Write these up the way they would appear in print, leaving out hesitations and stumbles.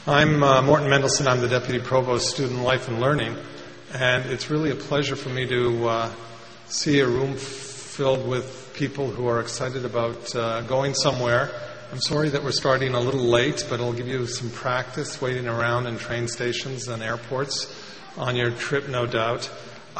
I'm Morten Mendelson. I'm the Deputy Provost, Student Life and Learning, and it's really a pleasure for me to see a room filled with people who are excited about going somewhere. I'm sorry that we're starting a little late, but it'll give you some practice waiting around in train stations and airports on your trip, no doubt.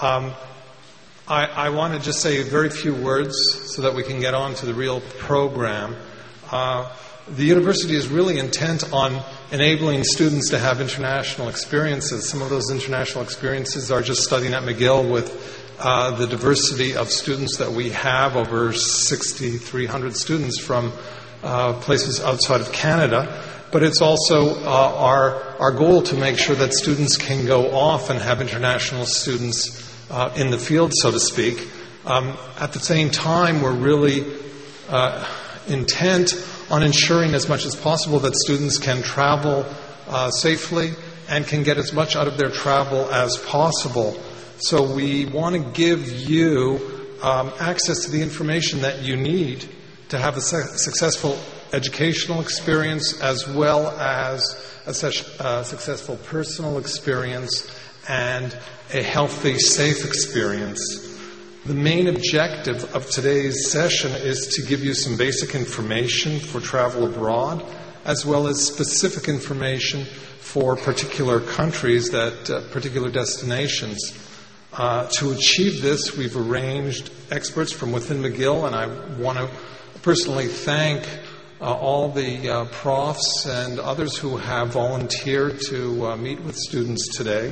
I want to just say very few words so that we can get on to the real program. The university is really intent on enabling students to have international experiences. Some of those international experiences are just studying at McGill with the diversity of students that we have, over 6,300 students from places outside of Canada. But it's also our goal to make sure that students can go off and have international students in the field, so to speak. At the same time, we're really intent on ensuring as much as possible that students can travel safely and can get as much out of their travel as possible. So we want to give you access to the information that you need to have a successful educational experience, as well as a successful personal experience and a healthy, safe experience. The main objective of today's session is to give you some basic information for travel abroad, as well as specific information for particular countries, particular destinations. To achieve this, we've arranged experts from within McGill, and I want to personally thank all the profs and others who have volunteered to meet with students today.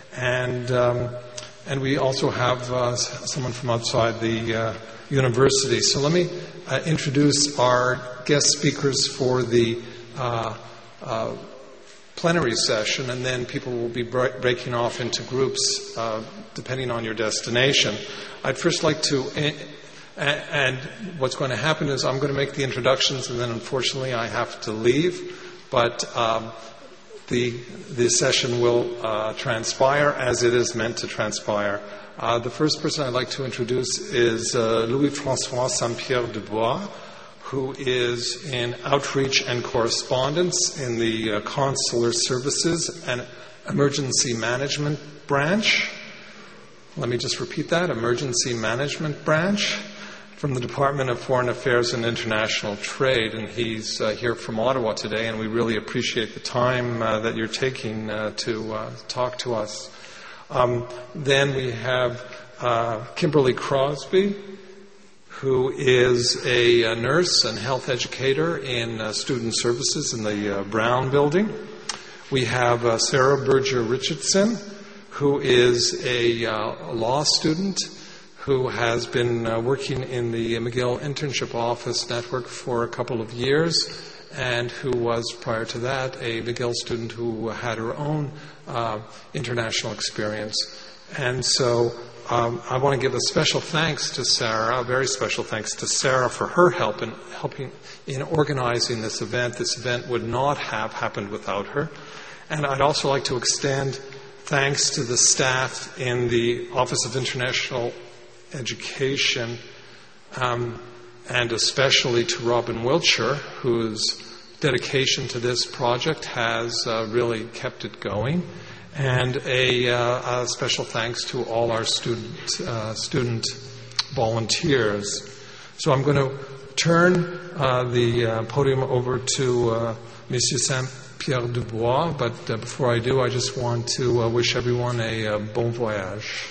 And we also have someone from outside the university. So let me introduce our guest speakers for the plenary session, and then people will be breaking off into groups depending on your destination. I'd first like to, and what's going to happen is I'm going to make the introductions, and then unfortunately I have to leave, but the session will transpire as it is meant to transpire. The first person I'd like to introduce is Louis-François Saint-Pierre-Dubois, who is in Outreach and Correspondence in the Consular Services and Emergency Management Branch. Let me just repeat that, Emergency Management Branch, from the Department of Foreign Affairs and International Trade, and he's here from Ottawa today, and we really appreciate the time that you're taking to talk to us. Then we have Kimberly Crosby, who is a nurse and health educator in student services in the Brown Building. We have Sarah Berger-Richardson, who is a law student who has been working in the McGill Internship Office Network for a couple of years, and who was, prior to that, a McGill student who had her own international experience. And so I want to give a special thanks to Sarah, a very special thanks to Sarah for her help in helping in organizing this event. This event would not have happened without her. And I'd also like to extend thanks to the staff in the Office of International Education, and especially to Robin Wiltshire, whose dedication to this project has really kept it going, and a special thanks to all our student volunteers. So I'm going to turn the podium over to Monsieur Saint-Pierre-Dubois, but before I do, I just want to wish everyone a bon voyage.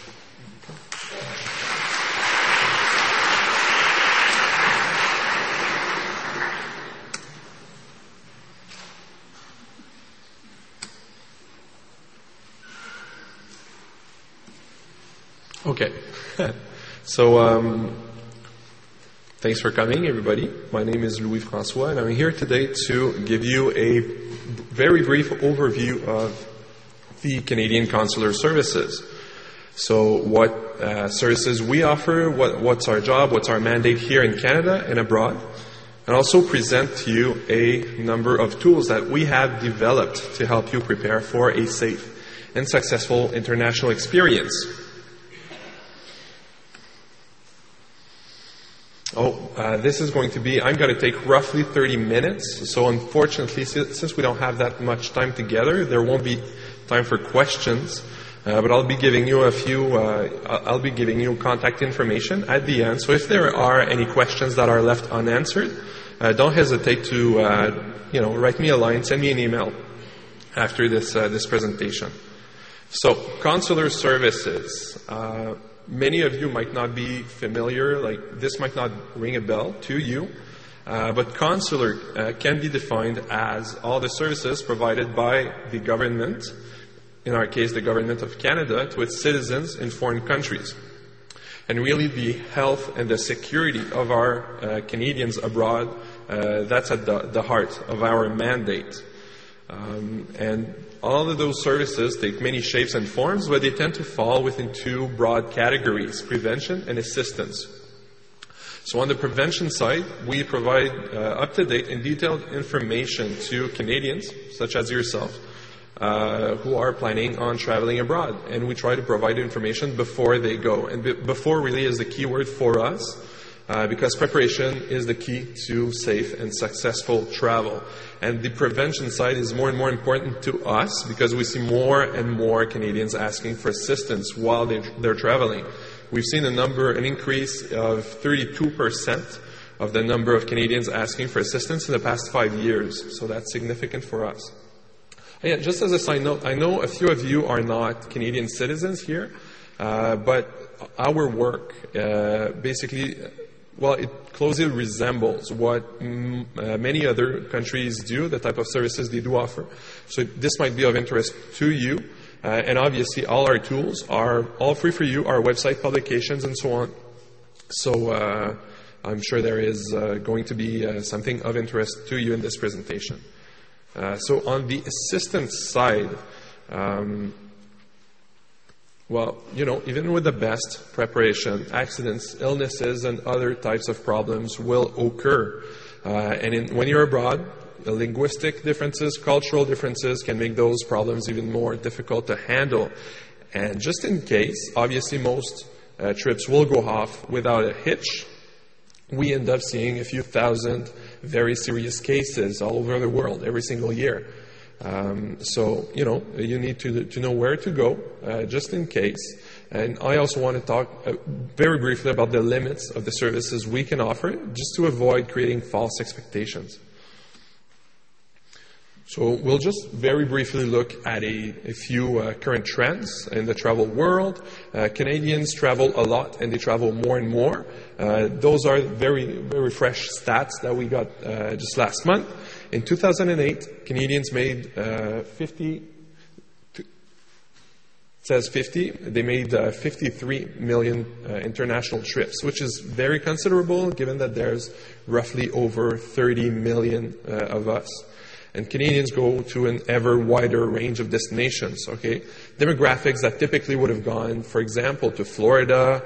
Okay. So, thanks for coming, everybody. My name is Louis-François, and I'm here today to give you a very brief overview of the Canadian Consular Services. So, what services we offer, what's our job, what's our mandate here in Canada and abroad, and also present to you a number of tools that we have developed to help you prepare for a safe and successful international experience. This is going to be, I'm going to take roughly 30 minutes. So unfortunately, since we don't have that much time together, there won't be time for questions. But I'll be giving you I'll be giving you contact information at the end. So if there are any questions that are left unanswered, don't hesitate to, write me a line, send me an email after this presentation. So, consular services. Many of you might not be familiar, like this might not ring a bell to you, but consular can be defined as all the services provided by the government, in our case the government of Canada, to its citizens in foreign countries. And really the health and the security of our Canadians abroad, that's at the heart of our mandate. And all of those services take many shapes and forms, but they tend to fall within two broad categories: prevention and assistance. So on the prevention side, we provide up-to-date and detailed information to Canadians, such as yourself, who are planning on traveling abroad. And we try to provide information before they go. And before really is the key word for us, because preparation is the key to safe and successful travel. And the prevention side is more and more important to us because we see more and more Canadians asking for assistance while they're traveling. We've seen an increase of 32% of the number of Canadians asking for assistance in the past 5 years. So that's significant for us. Yeah, just as a side note, I know a few of you are not Canadian citizens here, but our work basically, it closely resembles what many other countries do, the type of services they do offer. So this might be of interest to you. And obviously, all our tools are all free for you, our website, publications, and so on. So I'm sure there is going to be something of interest to you in this presentation. So on the assistance side, even with the best preparation, accidents, illnesses, and other types of problems will occur. When you're abroad, linguistic differences, cultural differences can make those problems even more difficult to handle. And just in case, obviously most trips will go off without a hitch. We end up seeing a few thousand very serious cases all over the world every single year. So you need to know where to go, just in case. And I also want to talk very briefly about the limits of the services we can offer, just to avoid creating false expectations. So we'll just very briefly look at a few current trends in the travel world. Canadians travel a lot, and they travel more and more. Those are very, very fresh stats that we got just last month. In 2008, Canadians made 50. They made 53 million international trips, which is very considerable given that there's roughly over 30 million of us. And Canadians go to an ever wider range of destinations, okay? Demographics that typically would have gone, for example, to Florida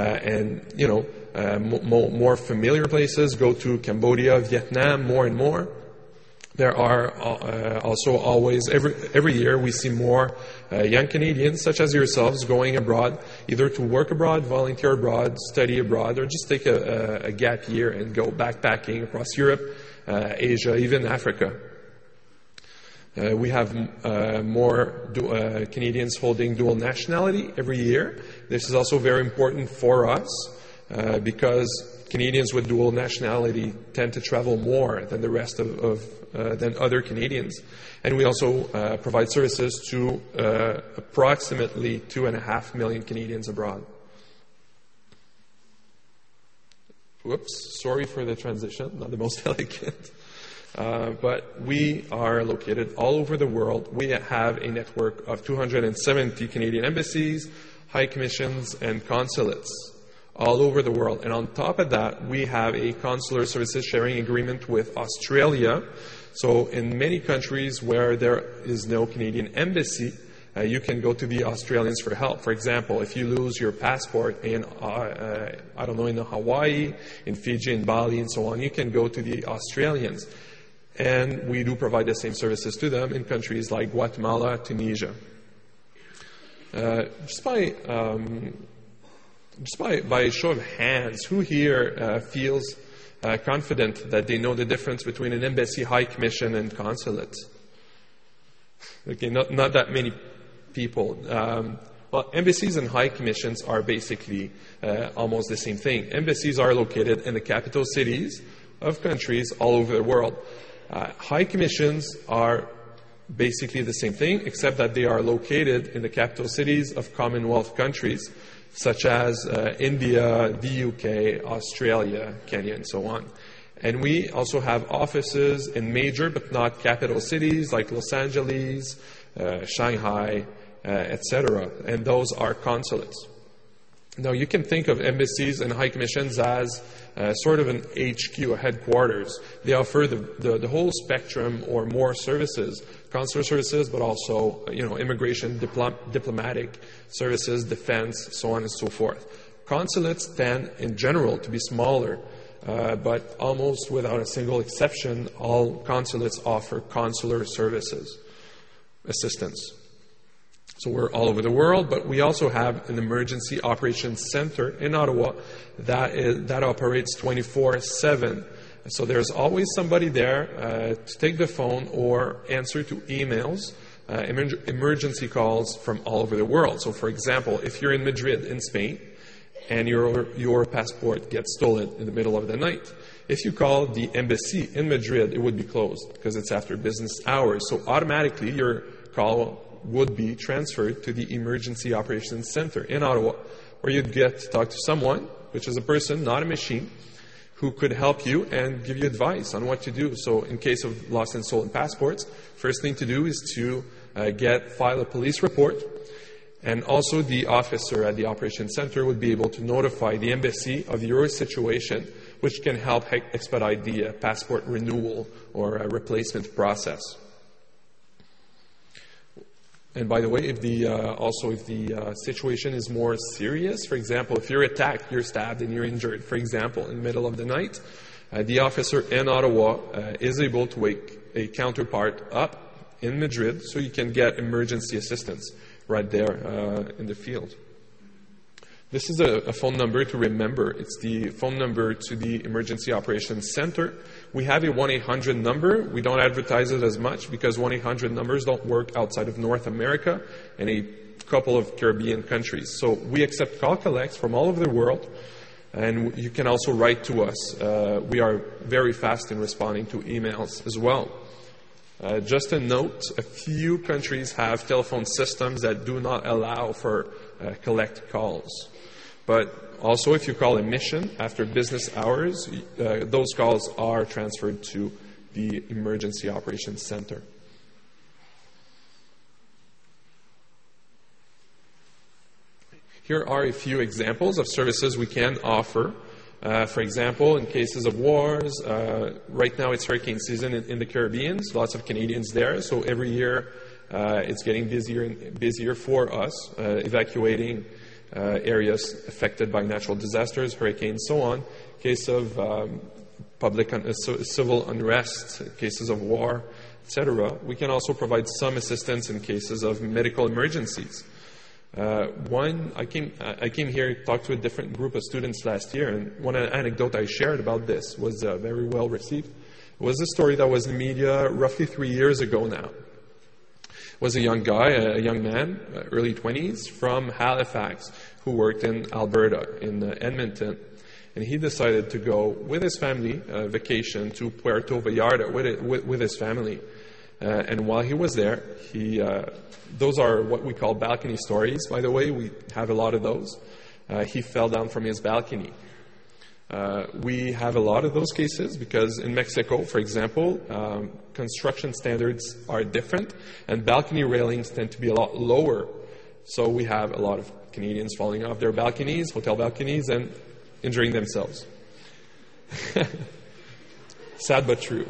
more familiar places go to Cambodia, Vietnam, more and more. There are also always, every year we see more young Canadians, such as yourselves, going abroad, either to work abroad, volunteer abroad, study abroad, or just take a gap year and go backpacking across Europe, Asia, even Africa. We have more Canadians holding dual nationality every year. This is also very important for us because Canadians with dual nationality tend to travel more than the rest than other Canadians. And we also provide services to approximately 2.5 million Canadians abroad. Whoops, sorry for the transition, not the most elegant. But we are located all over the world. We have a network of 270 Canadian embassies, high commissions, and consulates all over the world. And on top of that, we have a consular services sharing agreement with Australia. So in many countries where there is no Canadian embassy, you can go to the Australians for help. For example, if you lose your passport in, in Hawaii, in Fiji, in Bali, and so on, you can go to the Australians. And we do provide the same services to them in countries like Guatemala, Tunisia. Just by just by a show of hands, who here feels confident that they know the difference between an embassy, high commission, and consulate? Okay, not that many people. Well, embassies and high commissions are basically almost the same thing. Embassies are located in the capital cities of countries all over the world. High commissions are basically the same thing, except that they are located in the capital cities of Commonwealth countries, such as India, the UK, Australia, Kenya, and so on. And we also have offices in major but not capital cities like Los Angeles, Shanghai, etc. And those are consulates. Now, you can think of embassies and high commissions as sort of an HQ, a headquarters. They offer the whole spectrum or more services, consular services, but also immigration, diplomatic services, defense, so on and so forth. Consulates tend, in general, to be smaller, but almost without a single exception, all consulates offer consular services, assistance. So we're all over the world, but we also have an emergency operations center in Ottawa that operates 24/7. So there's always somebody there to take the phone or answer to emails, emergency calls from all over the world. So for example, if you're in Madrid in Spain and your passport gets stolen in the middle of the night, if you call the embassy in Madrid, it would be closed because it's after business hours. So automatically your call would be transferred to the Emergency Operations Center in Ottawa, where you'd get to talk to someone, which is a person, not a machine, who could help you and give you advice on what to do. So in case of lost and stolen passports, first thing to do is to file a police report, and also the officer at the Operations Center would be able to notify the embassy of your situation, which can help expedite the passport renewal or replacement process. And by the way, if the situation is more serious, for example, if you're attacked, you're stabbed, and you're injured, for example, in the middle of the night, the officer in Ottawa is able to wake a counterpart up in Madrid so you can get emergency assistance right there in the field. This is a phone number to remember. It's the phone number to the Emergency Operations Center. We have a 1-800 number. We don't advertise it as much because 1-800 numbers don't work outside of North America and a couple of Caribbean countries. So we accept call collects from all over the world, and you can also write to us. We are very fast in responding to emails as well. Just a note, a few countries have telephone systems that do not allow for collect calls. But also, if you call a mission after business hours, those calls are transferred to the Emergency Operations Center. Here are a few examples of services we can offer. For example, in cases of wars, right now it's hurricane season in the Caribbean, lots of Canadians there, so every year it's getting busier and busier for us, evacuating areas affected by natural disasters, hurricanes, so on. Case of civil unrest, cases of war, etc. We can also provide some assistance in cases of medical emergencies. I came here to talk to a different group of students last year, and one anecdote I shared about this was very well received. It was a story that was in the media roughly 3 years ago now. Was a young guy, a young man, early 20s, from Halifax, who worked in Alberta, in Edmonton. And he decided to go with his family, vacation, to Puerto Vallarta with his family. And while he was there, those are what we call balcony stories, by the way. We have a lot of those. He fell down from his balcony. We have a lot of those cases because in Mexico, for example, construction standards are different and balcony railings tend to be a lot lower. So we have a lot of Canadians falling off their balconies, hotel balconies, and injuring themselves. Sad but true.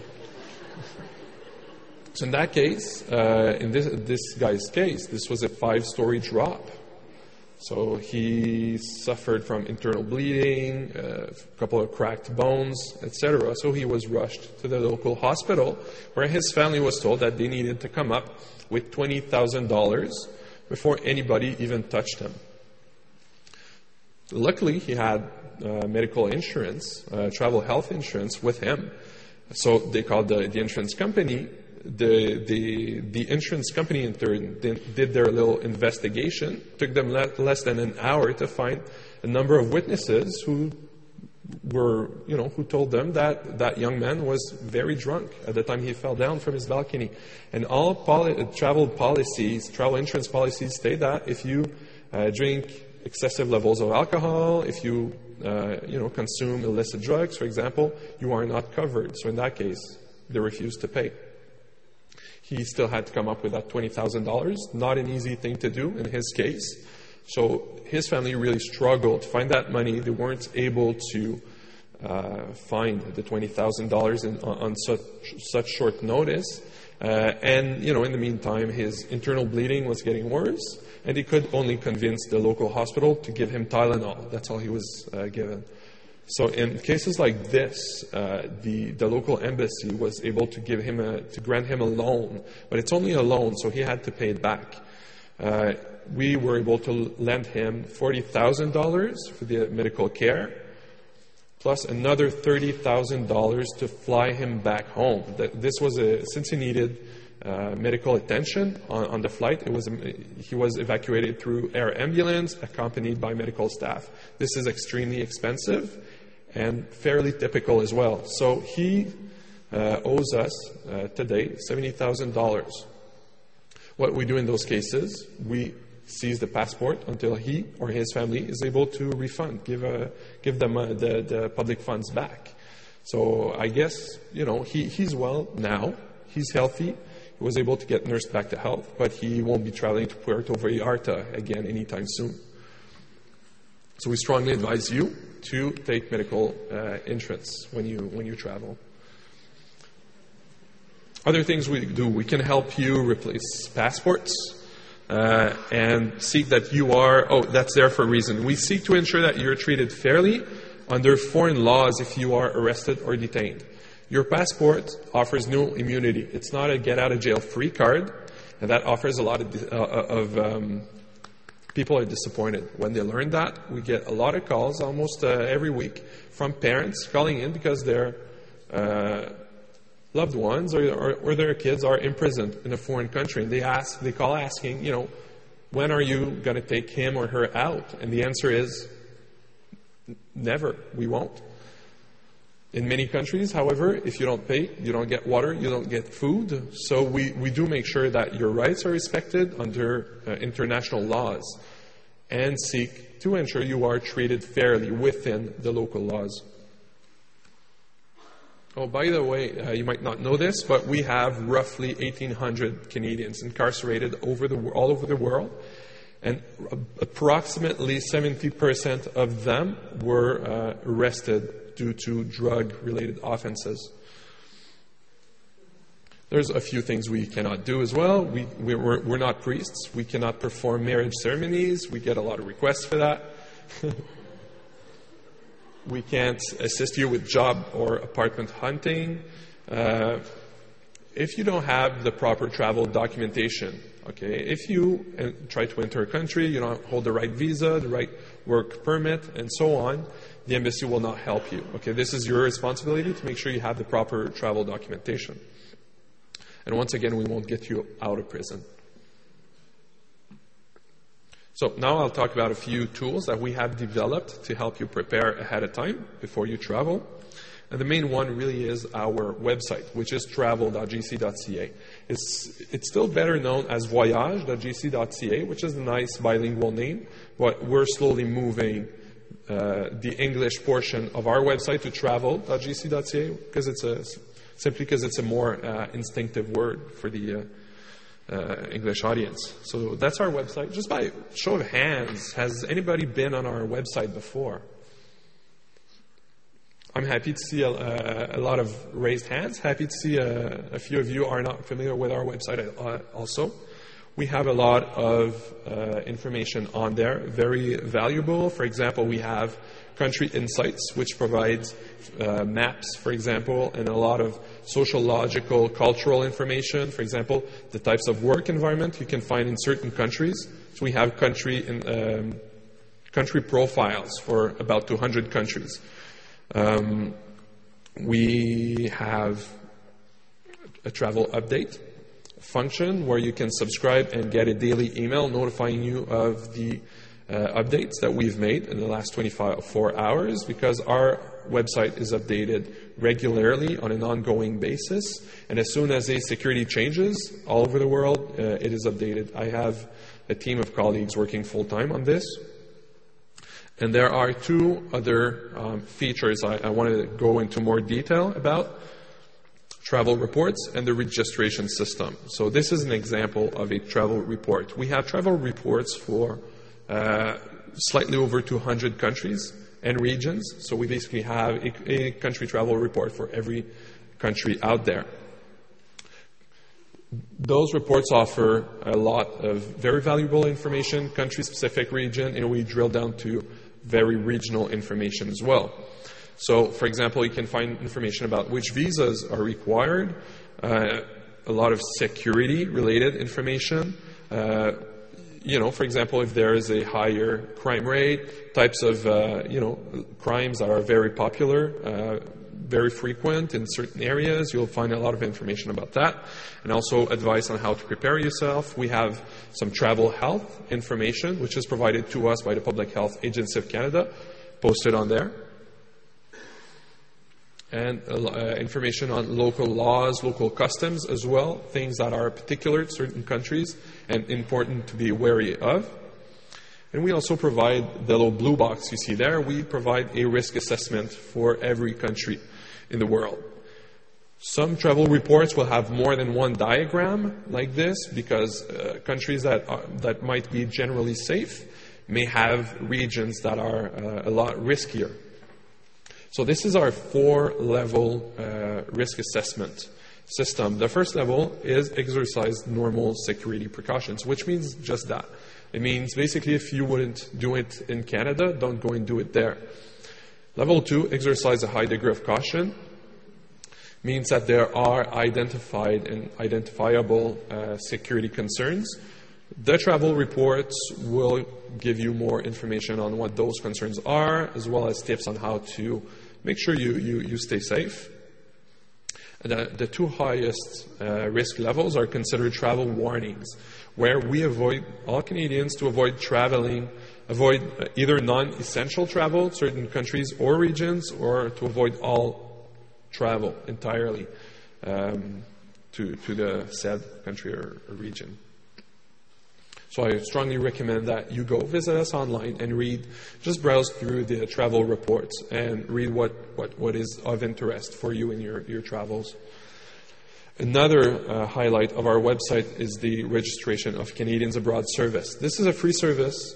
So in that case, in this guy's case, this was a 5-story drop. So he suffered from internal bleeding, a couple of cracked bones, etc. So he was rushed to the local hospital, where his family was told that they needed to come up with $20,000 before anybody even touched him. Luckily, he had medical insurance, travel health insurance with him. So they called the insurance company. The insurance company in turn did their little investigation. Took them less than an hour to find a number of witnesses who told them that young man was very drunk at the time he fell down from his balcony. And all travel insurance policies state that if you drink excessive levels of alcohol, if you consume illicit drugs, for example, you are not covered. So in that case, they refused to pay. He still had to come up with that $20,000. Not an easy thing to do in his case. So his family really struggled to find that money. They weren't able to find the $20,000 on such short notice. And in the meantime, his internal bleeding was getting worse, and he could only convince the local hospital to give him Tylenol. That's all he was given. So in cases like this, the local embassy was able to grant him a loan, but it's only a loan, so he had to pay it back. We were able to lend him $40,000 for the medical care, plus another $30,000 to fly him back home. This was since he needed medical attention on the flight. He was evacuated through air ambulance, accompanied by medical staff. This is extremely expensive and fairly typical as well. So he owes us today $70,000. What we do in those cases, we seize the passport until he or his family is able to refund, give them the public funds back. So I guess, he's well now. He's healthy. He was able to get nursed back to health, but he won't be traveling to Puerto Vallarta again anytime soon. So we strongly advise you to take medical insurance when you travel. Other things we do, we can help you replace passports and seek that you are, that's there for a reason. We seek to ensure that you're treated fairly under foreign laws if you are arrested or detained. Your passport offers no immunity. It's not a get-out-of-jail-free card, and that offers a lot of people are disappointed when they learn that. We get a lot of calls almost every week from parents calling in because their loved ones or their kids are imprisoned in a foreign country, and they call asking, when are you going to take him or her out? And the answer is never. We won't. In many countries, however, if you don't pay, you don't get water, you don't get food. So we do make sure that your rights are respected under international laws and seek to ensure you are treated fairly within the local laws. Oh, by the way, you might not know this, but we have roughly 1,800 Canadians incarcerated all over the world, and approximately 70% of them were arrested due to drug-related offenses. There's a few things we cannot do as well. We're not priests. We cannot perform marriage ceremonies. We get a lot of requests for that. We can't assist you with job or apartment hunting. If you don't have the proper travel documentation, okay, if you try to enter a country, you don't hold the right visa, the right work permit, and so on, the embassy will not help you. Okay, this is your responsibility to make sure you have the proper travel documentation. And once again, we won't get you out of prison. So now I'll talk about a few tools that we have developed to help you prepare ahead of time before you travel. And the main one really is our website, which is travel.gc.ca. It's still better known as voyage.gc.ca, which is a nice bilingual name, but we're slowly moving the English portion of our website to travel.gc.ca because it's a more instinctive word for the English audience. So that's our website. Just by show of hands, has anybody been on our website before? I'm happy to see a lot of raised hands. Happy to see a few of you are not familiar with our website also. We have a lot of information on there, very valuable. For example, we have Country Insights, which provides maps, for example, and a lot of sociological, cultural information. For example, the types of work environment you can find in certain countries. So we have country profiles for about 200 countries. We have a travel update function where you can subscribe and get a daily email notifying you of the updates that we've made in the last 24 hours, because our website is updated regularly on an ongoing basis, and as soon as a security changes all over the world, it is updated. I have a team of colleagues working full-time on this. And there are two other features I want to go into more detail about: travel reports and the registration system. So this is an example of a travel report. We have travel reports for slightly over 200 countries and regions. So we basically have a country travel report for every country out there. Those reports offer a lot of very valuable information, country-specific, region, and we drill down to very regional information as well. So, for example, you can find information about which visas are required, a lot of security-related information. For example, if there is a higher crime rate, types of, crimes that are very popular, very frequent in certain areas, you'll find a lot of information about that. And also advice on how to prepare yourself. We have some travel health information, which is provided to us by the Public Health Agency of Canada, posted on there. And information on local laws, local customs as well, things that are particular to certain countries and important to be wary of. And we also provide the little blue box you see there. We provide a risk assessment for every country in the world. Some travel reports will have more than one diagram like this, because countries that might be generally safe may have regions that are a lot riskier. So this is our 4-level risk assessment system. The first level is exercise normal security precautions, which means just that. It means basically if you wouldn't do it in Canada, don't go and do it there. Level 2, exercise a high degree of caution, means that there are identified and identifiable security concerns. The travel reports will give you more information on what those concerns are, as well as tips on how to make sure you stay safe. The two highest risk levels are considered travel warnings, where we avoid all Canadians to avoid either non-essential travel to certain countries or regions, or to avoid all travel entirely to the said country or region. So I strongly recommend that you go visit us online and just browse through the travel reports and read what is of interest for you in your travels. Another highlight of our website is the registration of Canadians Abroad service. This is a free service.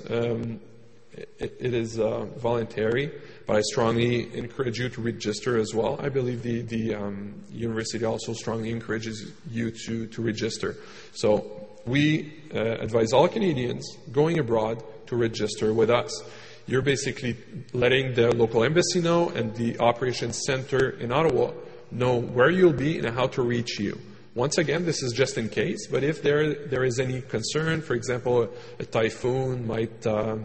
It is voluntary, but I strongly encourage you to register as well. I believe the university also strongly encourages you to register. So we advise all Canadians going abroad to register with us. You're basically letting the local embassy know and the operations center in Ottawa know where you'll be and how to reach you. Once again, this is just in case, but if there is any concern, for example, a typhoon might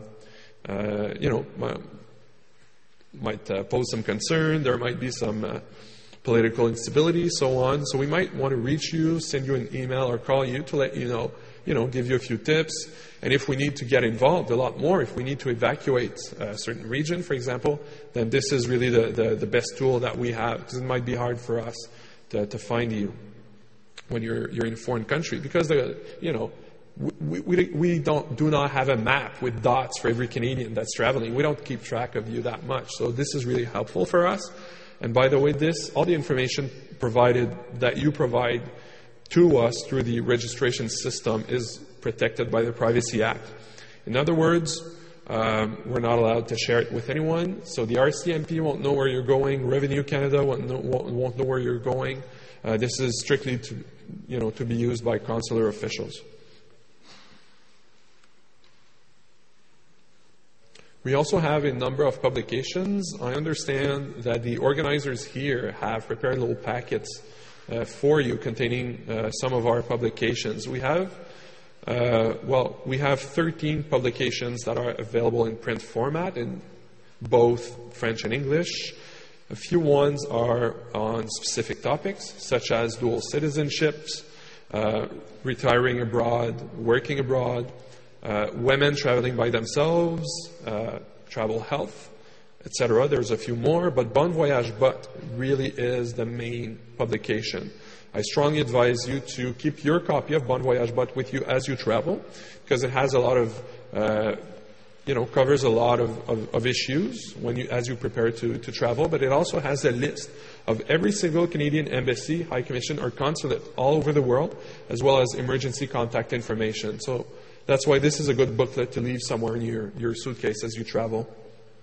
pose some concern, there might be some political instability, so on. So we might want to reach you, send you an email or call you to let you know, give you a few tips. And if we need to get involved a lot more, if we need to evacuate a certain region, for example, then this is really the best tool that we have, because it might be hard for us to find you when you're in a foreign country, because we do not have a map with dots for every Canadian that's traveling. We don't keep track of you that much. So this is really helpful for us. And by the way, all the information that you provide to us through the registration system is protected by the Privacy Act. In other words, we're not allowed to share it with anyone. So the RCMP won't know where you're going. Revenue Canada won't know where you're going. This is strictly to be used by consular officials. We also have a number of publications. I understand that the organizers here have prepared little packets for you containing some of our publications. We have Well, we have 13 publications that are available in print format in both French and English. A few ones are on specific topics, such as dual citizenships, retiring abroad, working abroad, women traveling by themselves, travel health, etc. There's a few more, but Bon Voyage But really is the main publication. I strongly advise you to keep your copy of Bon Voyage But with you as you travel, because it has a lot of, covers a lot of issues as you prepare to travel, but it also has a list of every single Canadian embassy, high commission, or consulate all over the world, as well as emergency contact information. So that's why this is a good booklet to leave somewhere in your suitcase as you travel.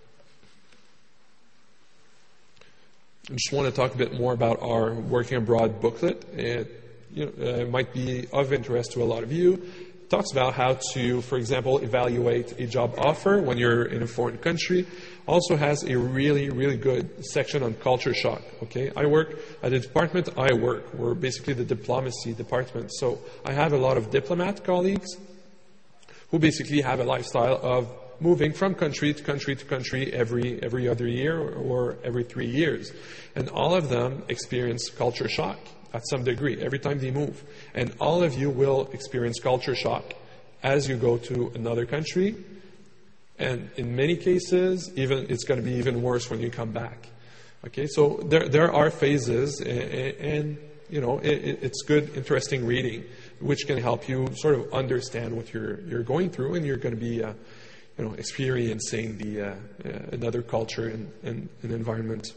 I just want to talk a bit more about our Working Abroad booklet. It might be of interest to a lot of you. It talks about how to, for example, evaluate a job offer when you're in a foreign country. Also has a really, really good section on culture shock. Okay, I work at the department I work. We're basically the diplomacy department. So I have a lot of diplomat colleagues who basically have a lifestyle of moving from country to country to country every other year or every 3 years. And all of them experience culture shock at some degree every time they move. And all of you will experience culture shock as you go to another country. And in many cases, it's going to be even worse when you come back. Okay, so there are phases, and it's good, interesting reading, which can help you sort of understand what you're going through, and you're going to be experiencing another culture and environment.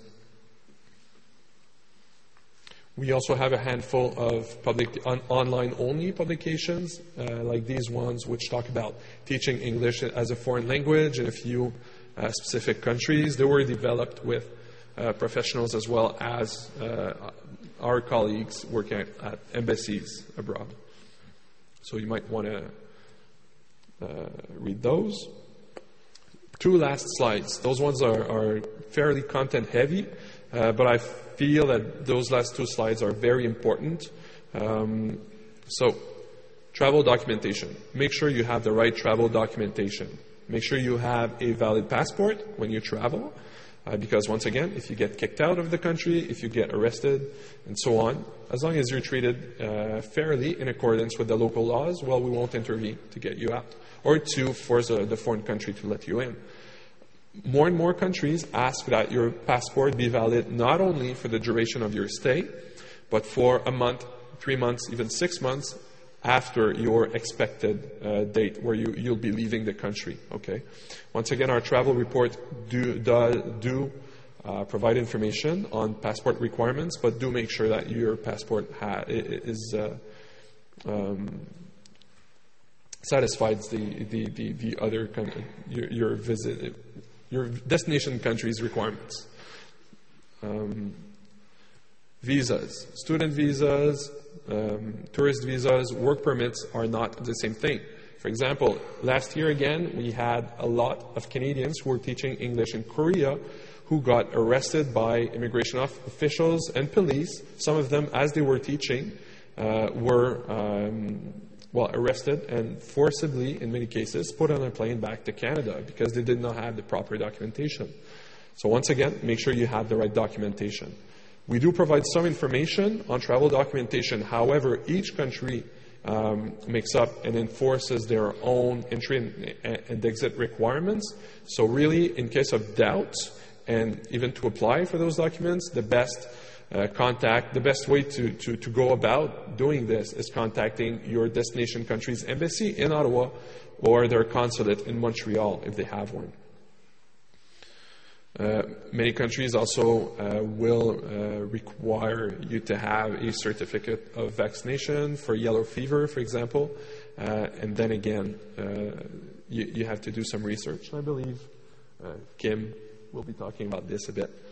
We also have a handful of online-only publications, like these ones, which talk about teaching English as a foreign language in a few specific countries. They were developed with professionals as well as our colleagues working at embassies abroad. So you might want to read those. 2 last slides. Those ones are fairly content-heavy, but I feel that those last 2 slides are very important. So, travel documentation. Make sure you have the right travel documentation. Make sure you have a valid passport when you travel, because once again, if you get kicked out of the country, if you get arrested, and so on, as long as you're treated fairly in accordance with the local laws, well, we won't intervene to get you out or to force the foreign country to let you in. More and more countries ask that your passport be valid not only for the duration of your stay, but for a month, 3 months, even 6 months after your expected date where you'll be leaving the country. Okay. Once again, our travel report do provide information on passport requirements, but do make sure that your passport is satisfies the other your destination country's requirements. Visas, student visas, tourist visas, work permits are not the same thing. For example, last year again, we had a lot of Canadians who were teaching English in Korea who got arrested by immigration officials and police. Some of them, as they were teaching, were arrested and forcibly, in many cases, put on a plane back to Canada because they did not have the proper documentation. So once again, make sure you have the right documentation. We do provide some information on travel documentation. However, each country makes up and enforces their own entry and exit requirements. So really, in case of doubt, and even to apply for those documents, the best the best way to go about doing this is contacting your destination country's embassy in Ottawa or their consulate in Montreal if they have one. Many countries also will require you to have a certificate of vaccination for yellow fever, for example, and then again, you have to do some research. I believe Kim will be talking about this a bit.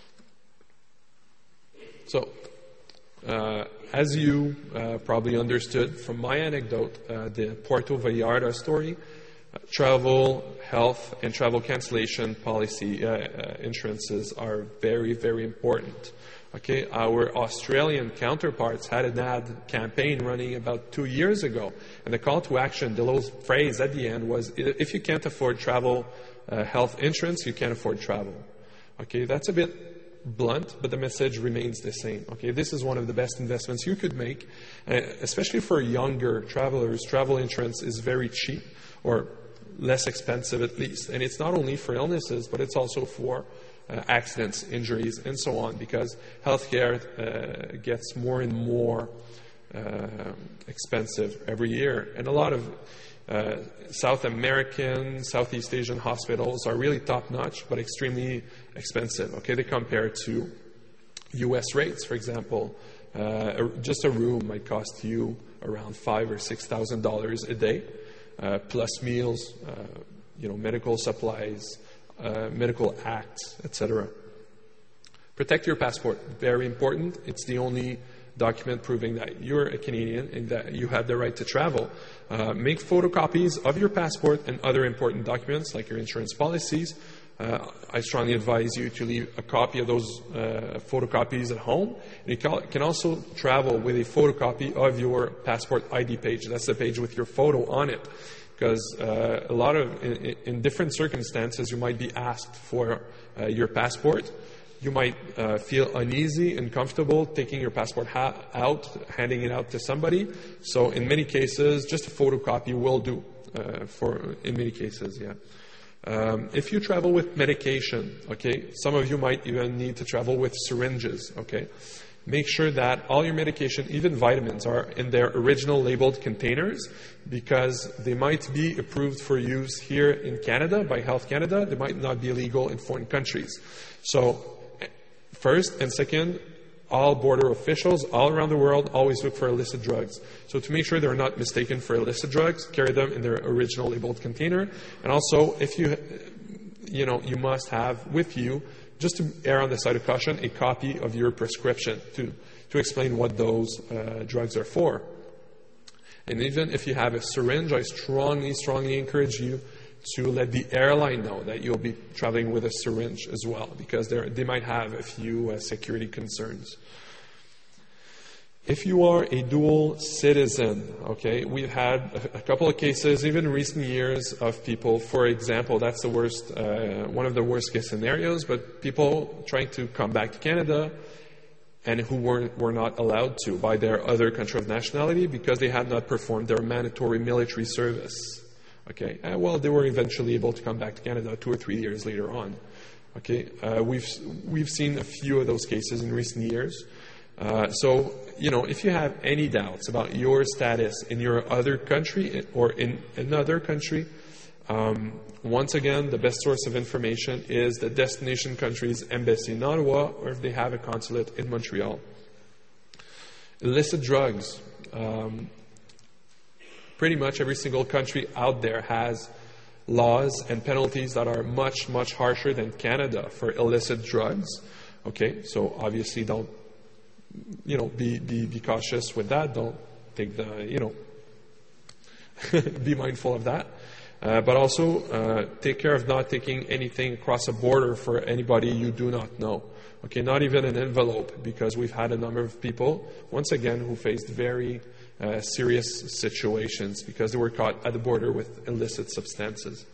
So, as you probably understood from my anecdote, the Puerto Vallarta story, travel, health, and travel cancellation policy insurances are very, very important. Okay, our Australian counterparts had an ad campaign running about 2 years ago, and the call to action, the little phrase at the end was, if you can't afford travel health insurance, you can't afford travel. Okay, that's a bit blunt, but the message remains the same. Okay, this is one of the best investments you could make, especially for younger travelers. Travel insurance is very cheap, or less expensive at least, and it's not only for illnesses, but it's also for accidents, injuries, and so on, because healthcare gets more and more expensive every year. And a lot of South American, Southeast Asian hospitals are really top-notch, but extremely expensive. Okay, they compare to U.S. rates, for example. Just a room might cost you around $5,000 or $6,000 a day, plus meals, medical supplies, medical acts, etc. Protect your passport. Very important. It's the only document proving that you're a Canadian and that you have the right to travel. Make photocopies of your passport and other important documents like your insurance policies. I strongly advise you to leave a copy of those photocopies at home. And you can also travel with a photocopy of your passport ID page. That's the page with your photo on it. Because a lot of, in different circumstances, you might be asked for your passport. You might feel uneasy and comfortable taking your passport out, handing it out to somebody. So in many cases, just a photocopy will do in many cases, yeah. If you travel with medication, okay, some of you might even need to travel with syringes, okay. Make sure that all your medication, even vitamins, are in their original labeled containers, because they might be approved for use here in Canada by Health Canada. They might not be legal in foreign countries. So first and second, all border officials all around the world always look for illicit drugs. So to make sure they're not mistaken for illicit drugs, carry them in their original labeled container. And also, if you must have with you, just to err on the side of caution, a copy of your prescription to explain what those drugs are for. And even if you have a syringe, I strongly encourage you to let the airline know that you'll be traveling with a syringe as well, because they might have a few security concerns. If you are a dual citizen, okay, we've had a couple of cases, even in recent years, of people, for example, that's the worst, one of the worst case scenarios, but people trying to come back to Canada and who were not allowed to by their other country of nationality because they had not performed their mandatory military service. Okay, well, they were eventually able to come back to Canada 2 or 3 years later on. Okay, we've seen a few of those cases in recent years. So, if you have any doubts about your status in your other country or in another country, once again, the best source of information is the destination country's embassy in Ottawa, or if they have a consulate in Montreal. Illicit drugs. Pretty much every single country out there has laws and penalties that are much, much harsher than Canada for illicit drugs. Okay, so obviously don't, be cautious with that. Don't take be mindful of that. But also take care of not taking anything across a border for anybody you do not know. Okay, not even an envelope, because we've had a number of people, once again, who faced very serious situations because they were caught at the border with illicit substances.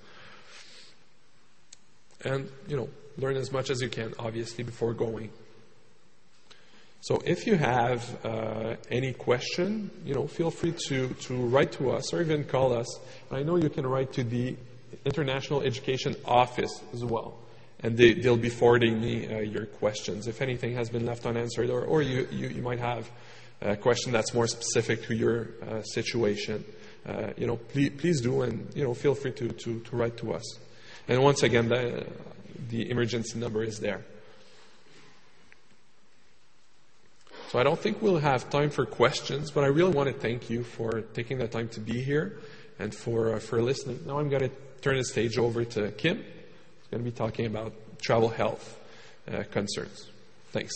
And, learn as much as you can, obviously, before going. So if you have any question, feel free to write to us or even call us. I know you can write to the International Education Office as well, and they'll be forwarding me your questions. If anything has been left unanswered, or you might have a question that's more specific to your situation, please do, and feel free to write to us. And once again, the emergency number is there. So I don't think we'll have time for questions, but I really want to thank you for taking the time to be here and for listening. Now I'm going to turn the stage over to Kim, who's going to be talking about travel health concerns. Thanks.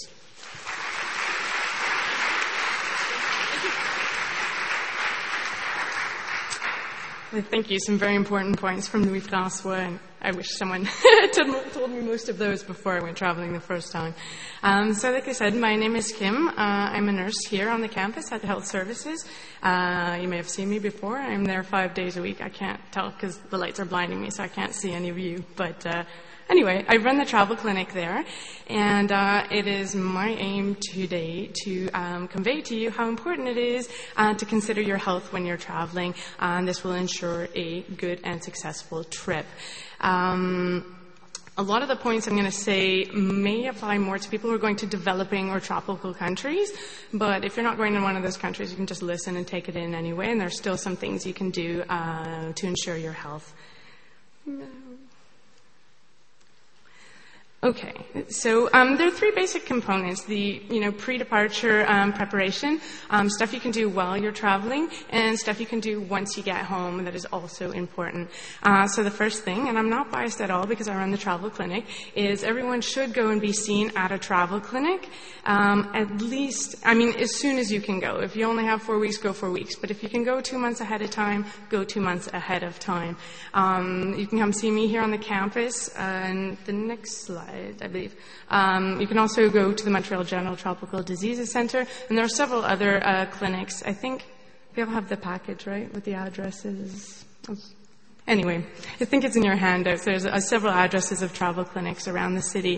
Thank you. Some very important points from Louis-François I wish someone told me most of those before I went traveling the first time. So like I said, my name is Kim. I'm a nurse here on the campus at Health Services. You may have seen me before. I'm there 5 days a week. I can't tell because the lights are blinding me, so I can't see any of you. But anyway, I run the travel clinic there, and it is my aim today to convey to you how important it is to consider your health when you're traveling. This will ensure a good and successful trip. A lot of the points I'm going to say may apply more to people who are going to developing or tropical countries, but if you're not going to one of those countries, you can just listen and take it in anyway, and there's still some things you can do to ensure your health. Okay, so there are three basic components: the pre-departure preparation, stuff you can do while you're traveling, and stuff you can do once you get home that is also important. So the first thing, and I'm not biased at all because I run the travel clinic, is everyone should go and be seen at a travel clinic at least, as soon as you can go. If you only have 4 weeks, go 4 weeks. But if you can go 2 months ahead of time, go 2 months ahead of time. You can come see me here on the campus, and the next slide, I believe. You can also go to the Montreal General Tropical Diseases Center, and there are several other clinics. I think we all have the package, right, with the addresses. Anyway, I think it's in your handouts. There's several addresses of travel clinics around the city.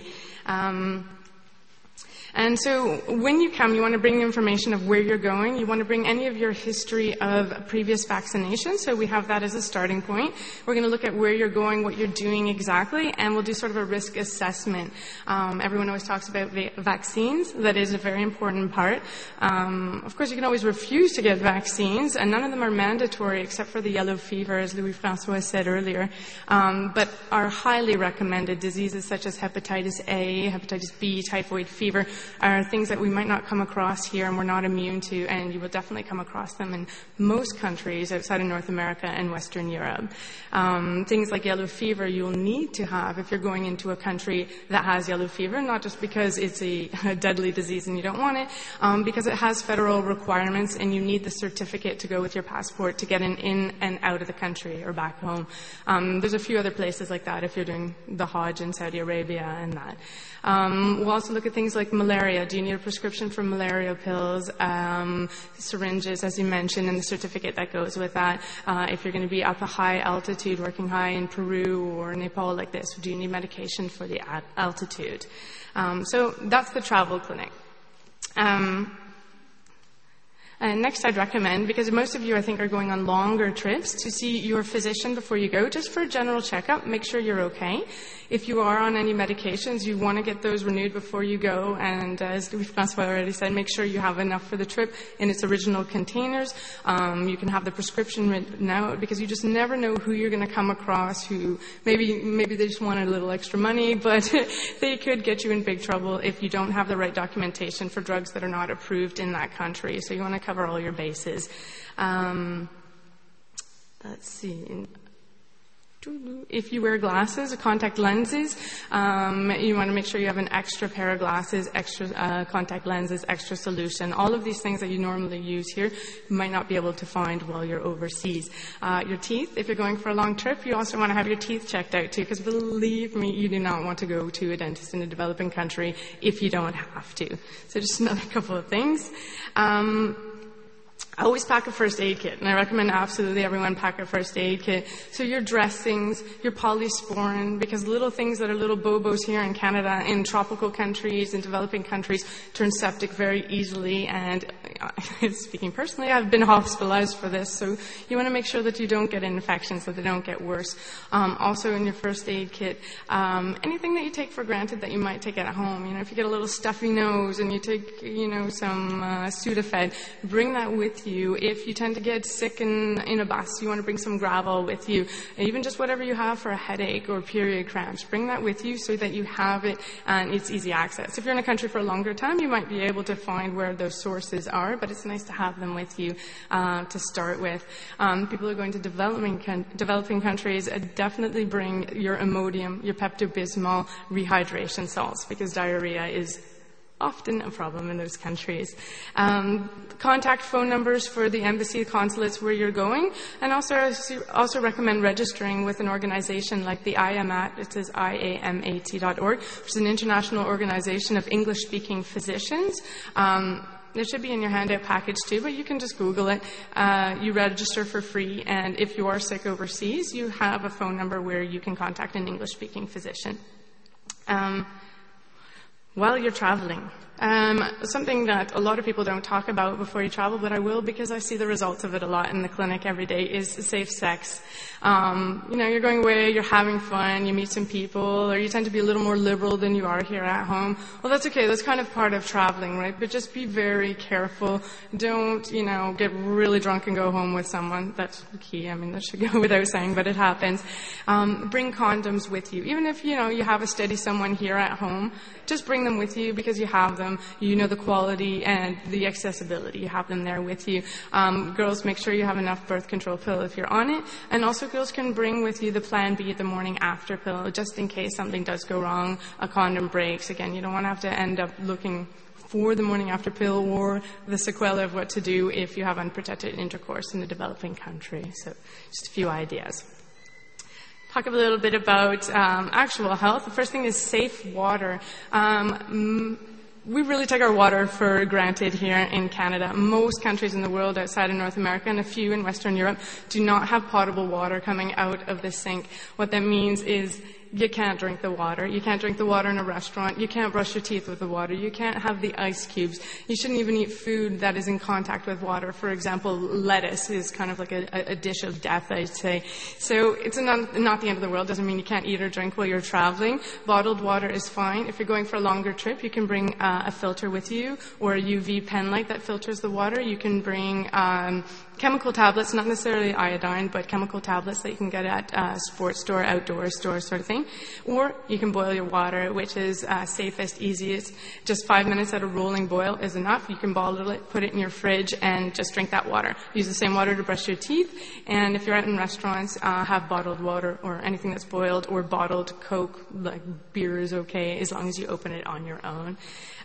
And so when you come, you want to bring information of where you're going. You want to bring any of your history of previous vaccinations. So we have that as a starting point. We're going to look at where you're going, what you're doing exactly, and we'll do sort of a risk assessment. Everyone always talks about vaccines. That is a very important part. Of course, you can always refuse to get vaccines, and none of them are mandatory except for the yellow fever, as Louis-François said earlier, but are highly recommended. Diseases such as hepatitis A, hepatitis B, typhoid fever, are things that we might not come across here and we're not immune to, and you will definitely come across them in most countries outside of North America and Western Europe. Things like yellow fever you'll need to have if you're going into a country that has yellow fever, not just because it's a deadly disease and you don't want it, because it has federal requirements and you need the certificate to go with your passport to get in and out of the country or back home. There's a few other places like that if you're doing the Hajj in Saudi Arabia and that. We'll also look at things like malaria. Do you need a prescription for malaria pills, syringes, as you mentioned, and the certificate that goes with that? If you're going to be up a high altitude, working high in Peru or Nepal like this, do you need medication for the altitude? So that's the travel clinic. And next, I'd recommend, because most of you, I think, are going on longer trips, to see your physician before you go, just for a general checkup, make sure you're okay. If you are on any medications, you want to get those renewed before you go, and as Louis-François already said, make sure you have enough for the trip in its original containers. You can have the prescription written out, because you just never know who you're going to come across, who maybe they just wanted a little extra money, but they could get you in big trouble if you don't have the right documentation for drugs that are not approved in that country. So you want to cover all your bases. Let's see. If you wear glasses or contact lenses, you want to make sure you have an extra pair of glasses, extra contact lenses, extra solution. All of these things that you normally use here, you might not be able to find while you're overseas. Your teeth, if you're going for a long trip, you also want to have your teeth checked out too, because believe me, you do not want to go to a dentist in a developing country if you don't have to. So just another couple of things. I always pack a first aid kit, and I recommend absolutely everyone pack a first aid kit. So your dressings, your polysporin, because little things that are little bobos here in Canada, in tropical countries, in developing countries, turn septic very easily. And speaking personally, I've been hospitalized for this, so you want to make sure that you don't get infections, that they don't get worse. Also in your first aid kit, anything that you take for granted that you might take at home. If you get a little stuffy nose and you take, some Sudafed, bring that with you. If you tend to get sick in a bus, you want to bring some Gravol with you. Even just whatever you have for a headache or period cramps, bring that with you so that you have it and it's easy access. If you're in a country for a longer time, you might be able to find where those sources are, but it's nice to have them with you to start with. People who are going to developing countries, definitely bring your Imodium, your Pepto-Bismol rehydration salts, because diarrhea is often a problem in those countries. Contact phone numbers for the embassy, consulates where you're going, and also recommend registering with an organization like the IAMAT, it says IAMAT.org, which is an international organization of English-speaking physicians. It should be in your handout package too, but you can just Google it. You register for free, and if you are sick overseas, you have a phone number where you can contact an English-speaking physician. While you're traveling, something that a lot of people don't talk about before you travel, but I will because I see the results of it a lot in the clinic every day, is safe sex. You're going away, you're having fun, you meet some people, or you tend to be a little more liberal than you are here at home. Well, that's okay. That's kind of part of traveling, right? But just be very careful. Don't, get really drunk and go home with someone. That's the key. I mean, that should go without saying, but it happens. Bring condoms with you. Even if, you have a steady someone here at home, just bring them with you because you have them. You know the quality and the accessibility. You have them there with you. Girls, make sure you have enough birth control pill if you're on it. And also girls can bring with you the Plan B, the morning after pill, just in case something does go wrong, a condom breaks. Again, you don't want to have to end up looking for the morning after pill or the sequelae of what to do if you have unprotected intercourse in a developing country. So just a few ideas. Talk a little bit about actual health. The first thing is safe water. We really take our water for granted here in Canada. Most countries in the world outside of North America and a few in Western Europe do not have potable water coming out of the sink. What that means is you can't drink the water. You can't drink the water in a restaurant. You can't brush your teeth with the water. You can't have the ice cubes. You shouldn't even eat food that is in contact with water. For example, lettuce is kind of like a dish of death, I'd say. So it's not the end of the world. Doesn't mean you can't eat or drink while you're traveling. Bottled water is fine. If you're going for a longer trip, you can bring a filter with you or a UV pen light that filters the water. You can bring chemical tablets, not necessarily iodine, but chemical tablets that you can get at a sports store, outdoor store sort of thing. Or you can boil your water, which is safest, easiest. Just 5 minutes at a rolling boil is enough. You can bottle it, put it in your fridge, and just drink that water. Use the same water to brush your teeth. And if you're out in restaurants, have bottled water or anything that's boiled or bottled Coke, like beer is okay, as long as you open it on your own.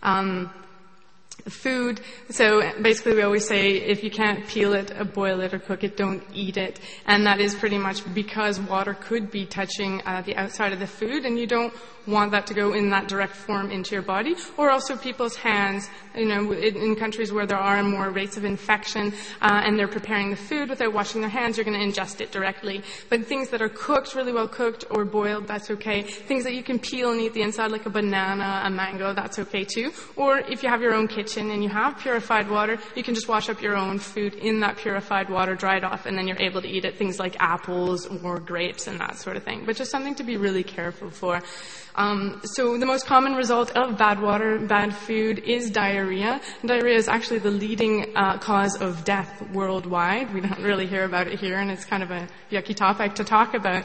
Food. So basically we always say if you can't peel it, boil it, or cook it, don't eat it. And that is pretty much because water could be touching the outside of the food, and you don't want that to go in that direct form into your body. Or also people's hands, in countries where there are more rates of infection and they're preparing the food without washing their hands, you're going to ingest it directly. But things that are cooked, really well cooked, or boiled, that's okay. Things that you can peel and eat the inside, like a banana, a mango, that's okay too. Or if you have your own kitchen and you have purified water, you can just wash up your own food in that purified water, dry it off, and then you're able to eat it. Things like apples or grapes and that sort of thing. But just something to be really careful for. So the most common result of bad water, bad food, is diarrhea. Diarrhea is actually the leading cause of death worldwide. We don't really hear about it here, and it's kind of a yucky topic to talk about.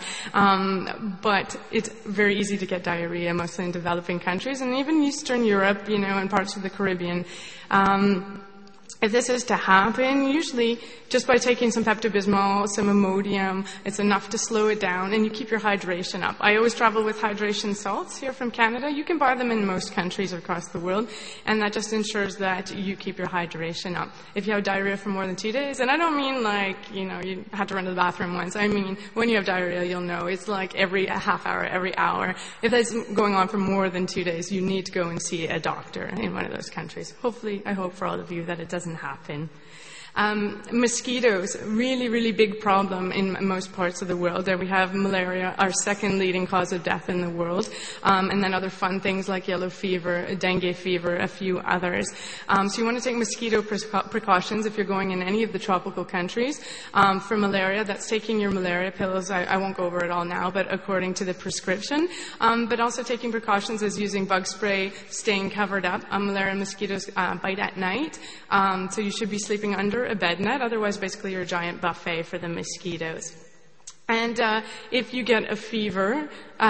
But it's very easy to get diarrhea, mostly in developing countries, and even Eastern Europe, and parts of the Caribbean. If this is to happen, usually just by taking some Pepto-Bismol, some Imodium, it's enough to slow it down, and you keep your hydration up. I always travel with hydration salts here from Canada. You can buy them in most countries across the world, and that just ensures that you keep your hydration up. If you have diarrhea for more than 2 days, and I don't mean like, you had to run to the bathroom once. I mean, when you have diarrhea, you'll know. It's like every half hour, every hour. If that's going on for more than 2 days, you need to go and see a doctor in one of those countries. Hopefully, I hope for all of you that it doesn't happen. Mosquitoes, really, really big problem in most parts of the world. There we have malaria, our second leading cause of death in the world, and then other fun things like yellow fever, dengue fever, a few others. So you want to take mosquito precautions if you're going in any of the tropical countries. For malaria, that's taking your malaria pills. I won't go over it all now, but according to the prescription. But also taking precautions as using bug spray, staying covered up. Malaria mosquitoes bite at night, so you should be sleeping under a bed net. Otherwise, basically, you're a giant buffet for the mosquitoes. And if you get a fever,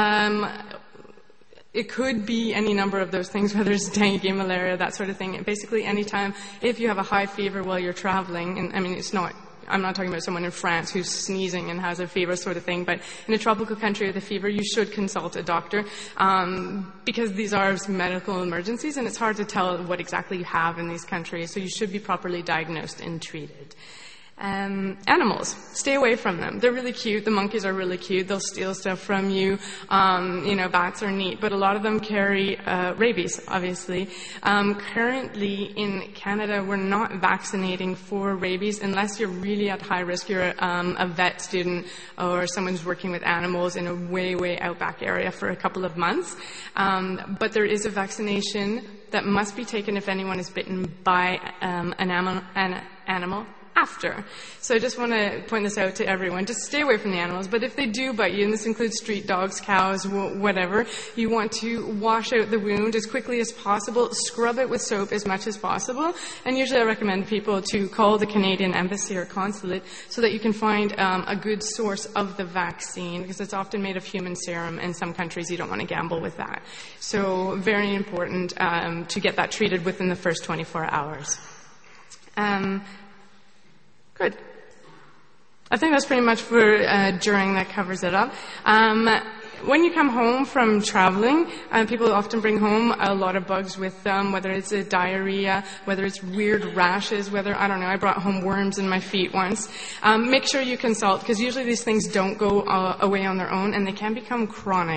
it could be any number of those things, whether it's dengue, malaria, that sort of thing. Basically, anytime, if you have a high fever while you're traveling, and I mean, it's not I'm not talking about someone in France who's sneezing and has a fever sort of thing, but in a tropical country with a fever, you should consult a doctor, because these are medical emergencies and it's hard to tell what exactly you have in these countries, so you should be properly diagnosed and treated. Animals, stay away from them. They're really cute. The monkeys are really cute. They'll steal stuff from you. Bats are neat, but a lot of them carry rabies, obviously. Currently in Canada, we're not vaccinating for rabies unless you're really at high risk. You're a vet student or someone who's working with animals in a way, way outback area for a couple of months. But there is a vaccination that must be taken if anyone is bitten by an animal after. So I just want to point this out to everyone. Just stay away from the animals, but if they do bite you, and this includes street dogs, cows, whatever, you want to wash out the wound as quickly as possible, scrub it with soap as much as possible, and usually I recommend people to call the Canadian Embassy or Consulate so that you can find a good source of the vaccine, because it's often made of human serum. In some countries you don't want to gamble with that. So very important to get that treated within the first 24 hours. Good. I think that's pretty much for during. That covers it up. When you come home from traveling, people often bring home a lot of bugs with them, whether it's a diarrhea, whether it's weird rashes, I brought home worms in my feet once. Make sure you consult, because usually these things don't go away on their own, and they can become chronic.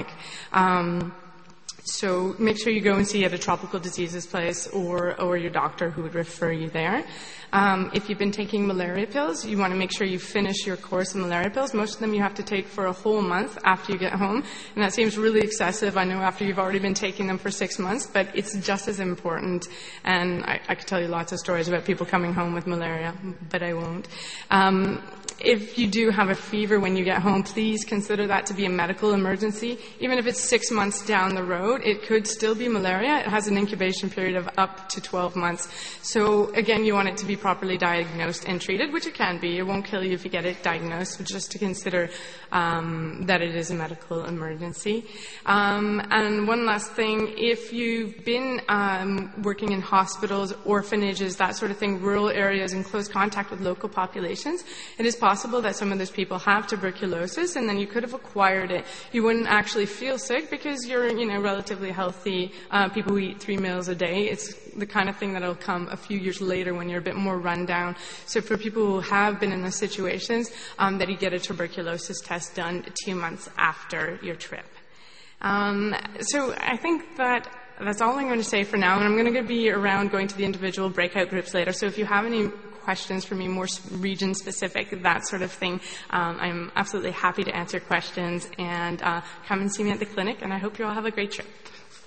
So make sure you go and see at a tropical diseases place or your doctor who would refer you there. If you've been taking malaria pills, you want to make sure you finish your course of malaria pills. Most of them you have to take for a whole month after you get home, and that seems really excessive, I know, after you've already been taking them for 6 months, but it's just as important. And I could tell you lots of stories about people coming home with malaria, but I won't. If you do have a fever when you get home, please consider that to be a medical emergency. Even if it's 6 months down the road, it could still be malaria. It has an incubation period of up to 12 months. So again, you want it to be properly diagnosed and treated, which it can be. It won't kill you if you get it diagnosed, but just to consider that it is a medical emergency. And one last thing, if you've been working in hospitals, orphanages, that sort of thing, rural areas, in close contact with local populations, it is possible that some of those people have tuberculosis, and then you could have acquired it. You wouldn't actually feel sick because you're, relatively healthy people who eat 3 meals a day. It's the kind of thing that'll come a few years later when you're a bit more run down. So for people who have been in those situations, that you get a tuberculosis test done 2 months after your trip. So I think that's all I'm going to say for now, and I'm going to be around going to the individual breakout groups later. So if you have any questions for me, more region-specific, that sort of thing, I'm absolutely happy to answer questions, and come and see me at the clinic, and I hope you all have a great trip.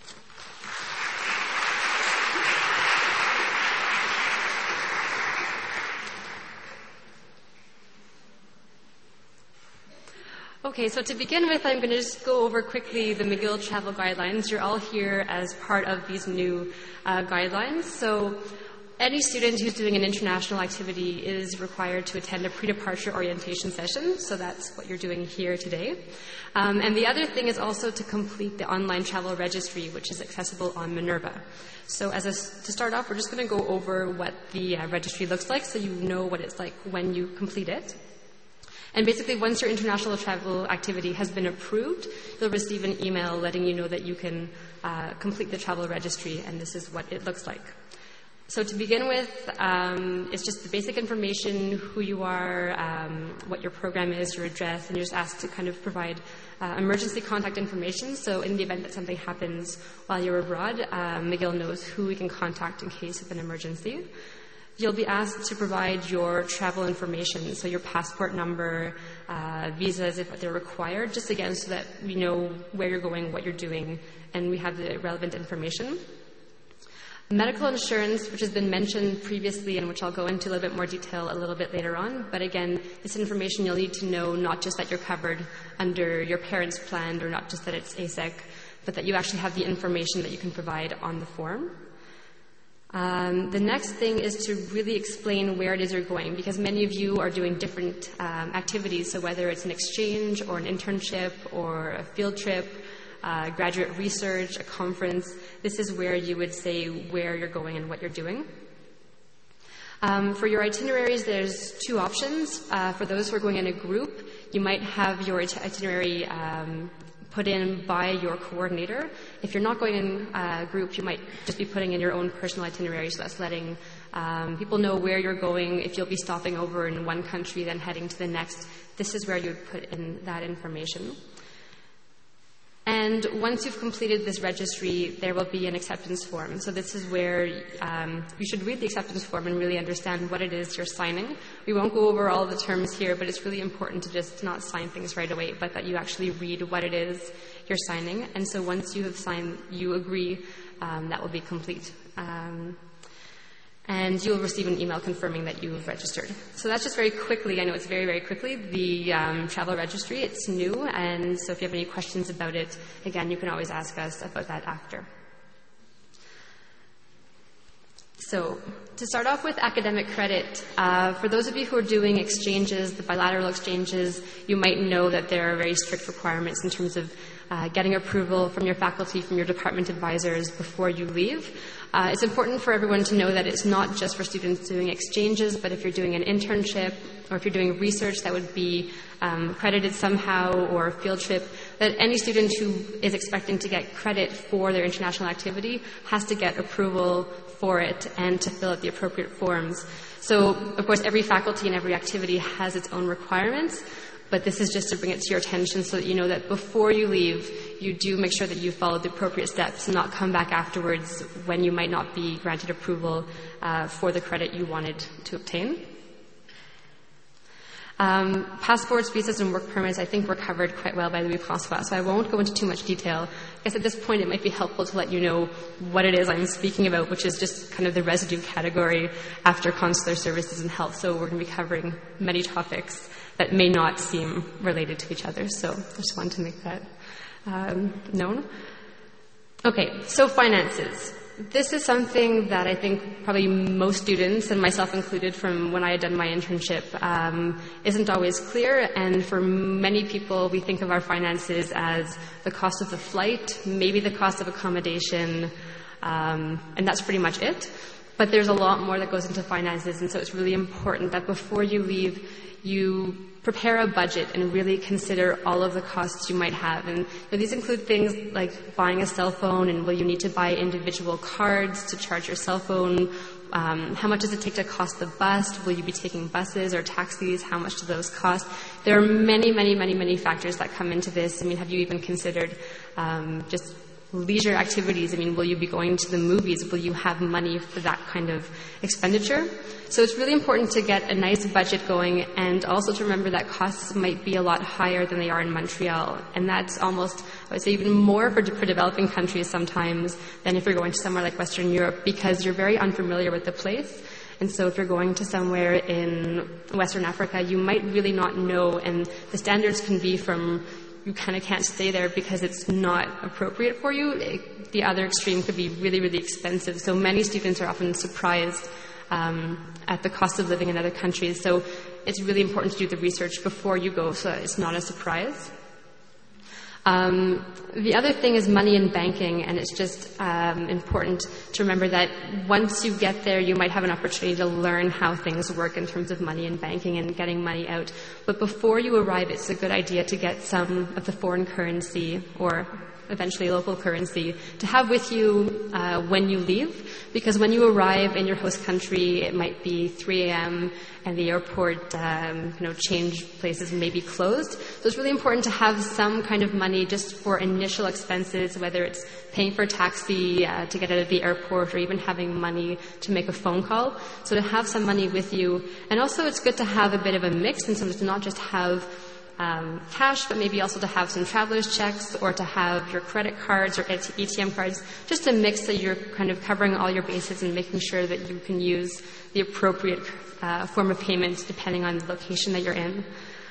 Okay, so to begin with, I'm going to just go over quickly the McGill Travel Guidelines. You're all here as part of these new guidelines. So any student who's doing an international activity is required to attend a pre-departure orientation session. So that's what you're doing here today. And the other thing is also to complete the online travel registry, which is accessible on Minerva. So to start off, we're just going to go over what the registry looks like so you know what it's like when you complete it. And basically, once your international travel activity has been approved, you'll receive an email letting you know that you can complete the travel registry, and this is what it looks like. So to begin with, it's just the basic information, who you are, what your program is, your address, and you're just asked to kind of provide emergency contact information. So in the event that something happens while you're abroad, McGill knows who we can contact in case of an emergency. You'll be asked to provide your travel information, so your passport number, visas if they're required, just again so that we know where you're going, what you're doing, and we have the relevant information. Medical insurance, which has been mentioned previously and which I'll go into a little bit more detail a little bit later on, but again, this information you'll need to know not just that you're covered under your parents' plan or not just that it's ASEC, but that you actually have the information that you can provide on the form. The next thing is to really explain where it is you're going, because many of you are doing different activities, so whether it's an exchange or an internship or a field trip, graduate research, a conference, this is where you would say where you're going and what you're doing. For your itineraries, there's two options. For those who are going in a group, you might have your itinerary put in by your coordinator. If you're not going in a group, you might just be putting in your own personal itinerary, so that's letting people know where you're going. If you'll be stopping over in one country, then heading to the next, this is where you would put in that information. And once you've completed this registry, there will be an acceptance form. So this is where you should read the acceptance form and really understand what it is you're signing. We won't go over all the terms here, but it's really important to just not sign things right away, but that you actually read what it is you're signing. And so once you have signed, you agree, that will be complete. And you'll receive an email confirming that you've registered. So that's just very quickly, I know it's very, very quickly, the travel registry. It's new, and so if you have any questions about it, again, you can always ask us about that after. So to start off with academic credit, for those of you who are doing exchanges, the bilateral exchanges, you might know that there are very strict requirements in terms of getting approval from your faculty, from your department advisors before you leave. It's important for everyone to know that it's not just for students doing exchanges, but if you're doing an internship or if you're doing research that would be credited somehow, or a field trip, that any student who is expecting to get credit for their international activity has to get approval for it and to fill out the appropriate forms. So, of course, every faculty and every activity has its own requirements, but this is just to bring it to your attention so that you know that before you leave, you do make sure that you follow the appropriate steps and not come back afterwards when you might not be granted approval for the credit you wanted to obtain. Passports, visas, and work permits, I think were covered quite well by Louis-François, so I won't go into too much detail. I guess at this point it might be helpful to let you know what it is I'm speaking about, which is just kind of the residue category after consular services and health. So we're going to be covering many topics that may not seem related to each other, so I just wanted to make that known. Okay, so finances. This is something that I think probably most students, and myself included from when I had done my internship, isn't always clear. And for many people, we think of our finances as the cost of the flight, maybe the cost of accommodation, and that's pretty much it. But there's a lot more that goes into finances, and so it's really important that before you leave, you prepare a budget and really consider all of the costs you might have. And these include things like buying a cell phone, and will you need to buy individual cards to charge your cell phone? How much does it take to cost the bus? Will you be taking buses or taxis? How much do those cost? There are many, many, many, many factors that come into this. I mean, have you even considered just leisure activities? I mean, will you be going to the movies? Will you have money for that kind of expenditure? So it's really important to get a nice budget going, and also to remember that costs might be a lot higher than they are in Montreal. And that's almost, I would say, even more for developing countries sometimes than if you're going to somewhere like Western Europe, because you're very unfamiliar with the place. And so if you're going to somewhere in Western Africa, you might really not know, and the standards can be from you kind of can't stay there because it's not appropriate for you. The other extreme could be really, really expensive. So many students are often surprised at the cost of living in other countries. So it's really important to do the research before you go so that it's not a surprise. The other thing is money and banking, and it's just important to remember that once you get there, you might have an opportunity to learn how things work in terms of money and banking and getting money out. But before you arrive, it's a good idea to get some of the foreign currency, or eventually local currency, to have with you when you leave, because when you arrive in your host country, it might be 3 a.m. and the airport, change places may be closed. So it's really important to have some kind of money just for initial expenses, whether it's paying for a taxi to get out of the airport, or even having money to make a phone call. So to have some money with you. And also it's good to have a bit of a mix, and so to not just have cash, but maybe also to have some traveler's checks, or to have your credit cards or ATM cards, just a mix so you're kind of covering all your bases and making sure that you can use the appropriate form of payment depending on the location that you're in.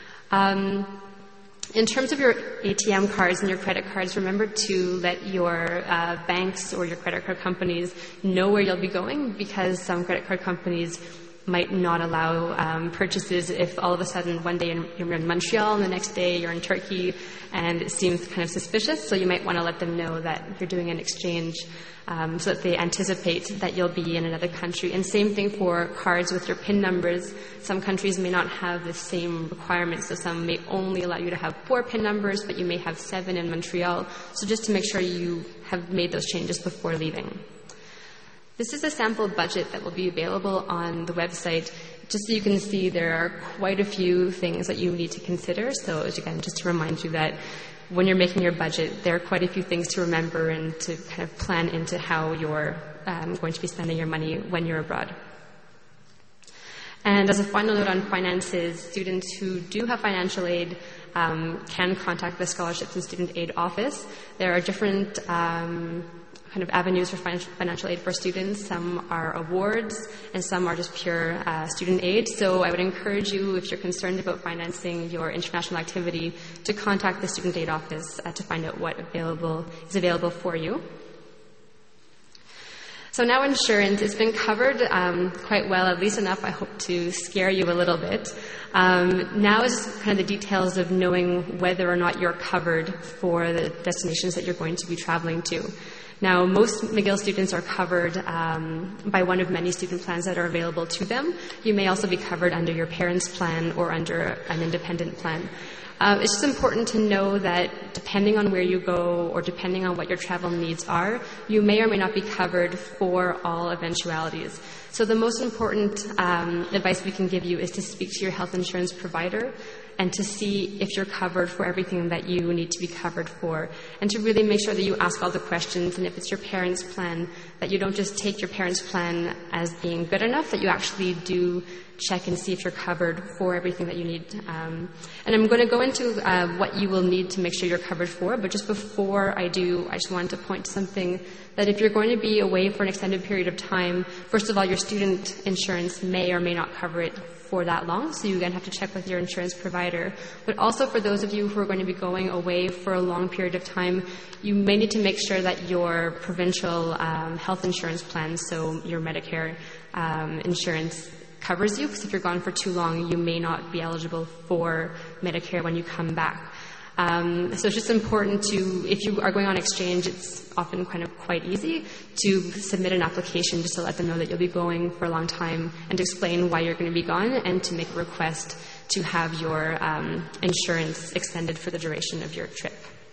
In terms of your ATM cards and your credit cards, remember to let your banks or your credit card companies know where you'll be going, because some credit card companies might not allow purchases if all of a sudden one day you're in Montreal and the next day you're in Turkey and it seems kind of suspicious. So you might want to let them know that you're doing an exchange so that they anticipate that you'll be in another country. And same thing for cards with your PIN numbers. Some countries may not have the same requirements, so some may only allow you to have 4 PIN numbers, but you may have 7 in Montreal. So just to make sure you have made those changes before leaving. This is a sample budget that will be available on the website. Just so you can see, there are quite a few things that you need to consider. So again, just to remind you that when you're making your budget, there are quite a few things to remember and to kind of plan into how you're going to be spending your money when you're abroad. And as a final note on finances, students who do have financial aid can contact the Scholarships and Student Aid Office. There are different kind of avenues for financial aid for students. Some are awards and some are just pure student aid. So I would encourage you, if you're concerned about financing your international activity, to contact the Student Aid Office to find out what is available for you. So now insurance, it's been covered quite well, at least enough, I hope, to scare you a little bit. Now is kind of the details of knowing whether or not you're covered for the destinations that you're going to be traveling to. Now, most McGill students are covered by one of many student plans that are available to them. You may also be covered under your parents' plan or under an independent plan. It's just important to know that depending on where you go or depending on what your travel needs are, you may or may not be covered for all eventualities. So the most important advice we can give you is to speak to your health insurance provider and to see if you're covered for everything that you need to be covered for, and to really make sure that you ask all the questions, and if it's your parents' plan, that you don't just take your parents' plan as being good enough, that you actually do check and see if you're covered for everything that you need. And I'm going to go into what you will need to make sure you're covered for, but just before I do, I just wanted to point to something, that if you're going to be away for an extended period of time, first of all, your student insurance may or may not cover it for that long, so you again have to check with your insurance provider. But also for those of you who are going to be going away for a long period of time, you may need to make sure that your provincial health insurance plan, so your Medicare insurance, covers you, because if you're gone for too long, you may not be eligible for Medicare when you come back. So it's just important to, if you are going on exchange, it's often kind of quite easy to submit an application just to let them know that you'll be going for a long time and to explain why you're going to be gone and to make a request to have your insurance extended for the duration of your trip.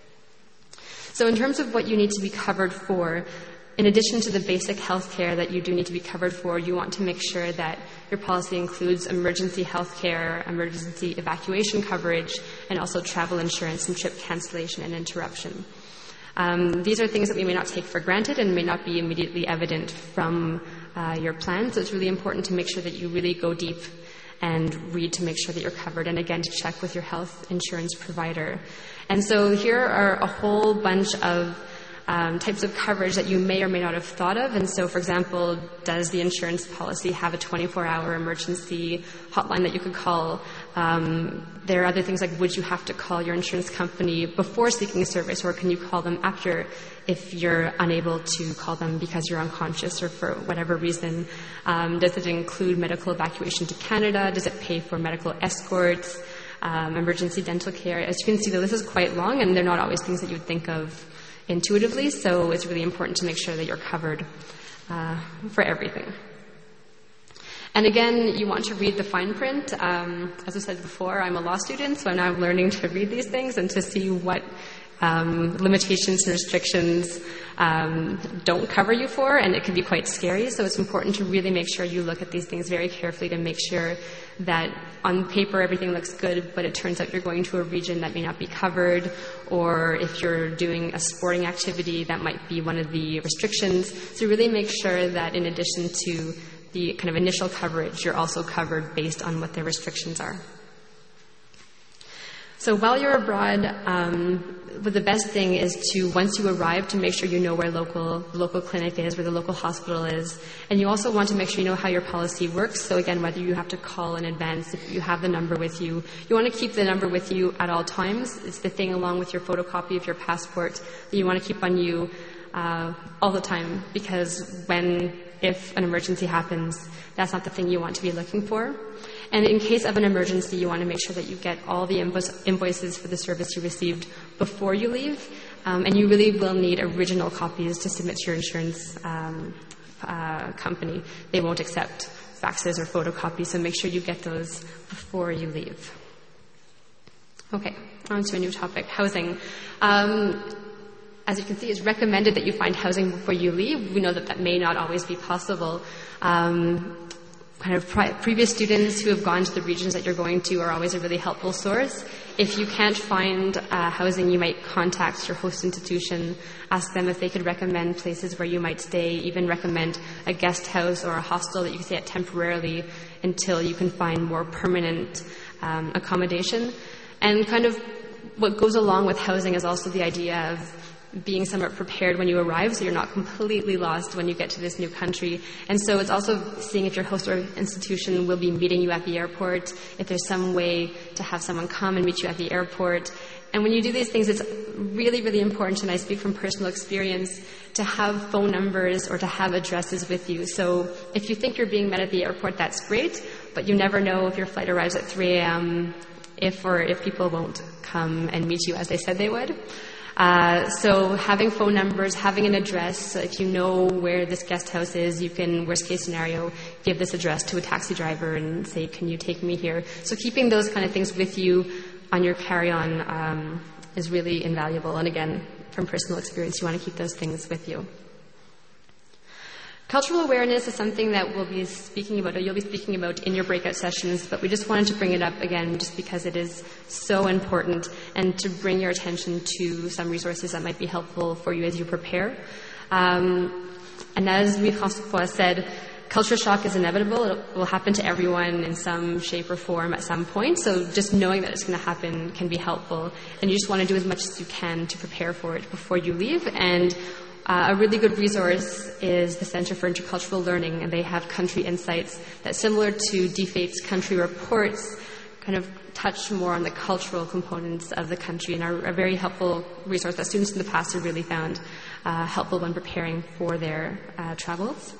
So in terms of what you need to be covered for, in addition to the basic health care that you do need to be covered for, you want to make sure that your policy includes emergency health care, emergency evacuation coverage, and also travel insurance and trip cancellation and interruption. These are things that we may not take for granted and may not be immediately evident from your plan, so it's really important to make sure that you really go deep and read to make sure that you're covered, and again to check with your health insurance provider. And so here are a whole bunch of types of coverage that you may or may not have thought of. And so, for example, does the insurance policy have a 24-hour emergency hotline that you could call? There are other things like, would you have to call your insurance company before seeking a service, or can you call them after if you're unable to call them because you're unconscious or for whatever reason? Does it include medical evacuation to Canada? Does it pay for medical escorts, emergency dental care? As you can see, the list is quite long, and they're not always things that you would think of intuitively, so it's really important to make sure that you're covered for everything. And again, you want to read the fine print. As I said before, I'm a law student, so I'm now learning to read these things and to see what limitations and restrictions don't cover you for, and it can be quite scary. So it's important to really make sure you look at these things very carefully to make sure that on paper everything looks good, but it turns out you're going to a region that may not be covered, or if you're doing a sporting activity, that might be one of the restrictions. So really make sure that in addition to the kind of initial coverage, you're also covered based on what their restrictions are. So while you're abroad, the best thing is to, once you arrive, to make sure you know where the local clinic is, where the local hospital is. And you also want to make sure you know how your policy works. So again, whether you have to call in advance, if you have the number with you, you want to keep the number with you at all times. It's the thing along with your photocopy of your passport that you want to keep on you all the time, because when if an emergency happens, that's not the thing you want to be looking for. And in case of an emergency, you want to make sure that you get all the invoices for the service you received before you leave. And you really will need original copies to submit to your insurance company. They won't accept faxes or photocopies, so make sure you get those before you leave. Okay, on to a new topic, housing. As you can see, it's recommended that you find housing before you leave. We know that that may not always be possible. Previous students who have gone to the regions that you're going to are always a really helpful source. If you can't find housing, you might contact your host institution, ask them if they could recommend places where you might stay, even recommend a guest house or a hostel that you can stay at temporarily until you can find more permanent accommodation. And kind of what goes along with housing is also the idea of being somewhat prepared when you arrive, so you're not completely lost when you get to this new country. And so it's also seeing if your host or institution will be meeting you at the airport, if there's some way to have someone come and meet you at the airport. And when you do these things, it's really, really important, and I speak from personal experience, to have phone numbers or to have addresses with you. So if you think you're being met at the airport, that's great, but you never know if your flight arrives at 3 a.m., if people won't come and meet you as they said they would. So having phone numbers, having an address, so if you know where this guest house is, you can, worst case scenario, give this address to a taxi driver and say, can you take me here? So keeping those kind of things with you on your carry-on is really invaluable. And again, from personal experience, you want to keep those things with you. Cultural awareness is something that we'll be speaking about, or you'll be speaking about in your breakout sessions, but we just wanted to bring it up again just because it is so important, and to bring your attention to some resources that might be helpful for you as you prepare. And as Louis-François said, culture shock is inevitable. It will happen to everyone in some shape or form at some point, so just knowing that it's going to happen can be helpful, and you just want to do as much as you can to prepare for it before you leave. And a really good resource is the Center for Intercultural Learning, and they have country insights that, similar to DFATE's country reports, kind of touch more on the cultural components of the country, and are a very helpful resource that students in the past have really found helpful when preparing for their travels.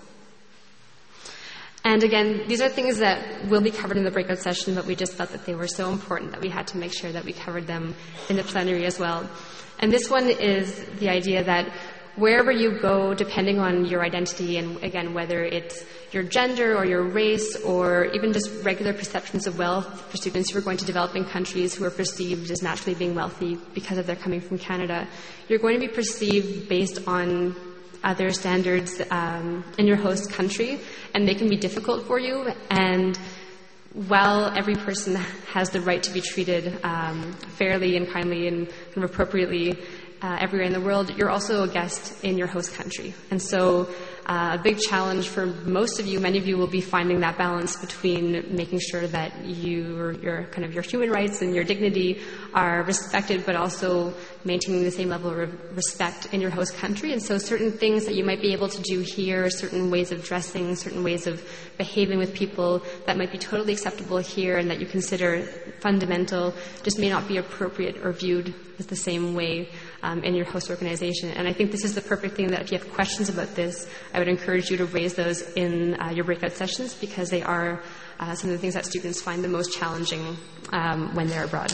And again, these are things that will be covered in the breakout session, but we just felt that they were so important that we had to make sure that we covered them in the plenary as well. And this one is the idea that wherever you go, depending on your identity, and again, whether it's your gender or your race or even just regular perceptions of wealth for students who are going to developing countries who are perceived as naturally being wealthy because of their coming from Canada, you're going to be perceived based on other standards in your host country, and they can be difficult for you. And while every person has the right to be treated fairly and kindly and kind of appropriately everywhere in the world, you're also a guest in your host country. And so a big challenge for most of you, many of you, will be finding that balance between making sure that your human rights and your dignity are respected, but also maintaining the same level of respect in your host country. And so certain things that you might be able to do here, certain ways of dressing, certain ways of behaving with people that might be totally acceptable here and that you consider fundamental, just may not be appropriate or viewed as the same way in your host organization. And I think this is the perfect thing that if you have questions about this, I would encourage you to raise those in your breakout sessions, because they are some of the things that students find the most challenging when they're abroad.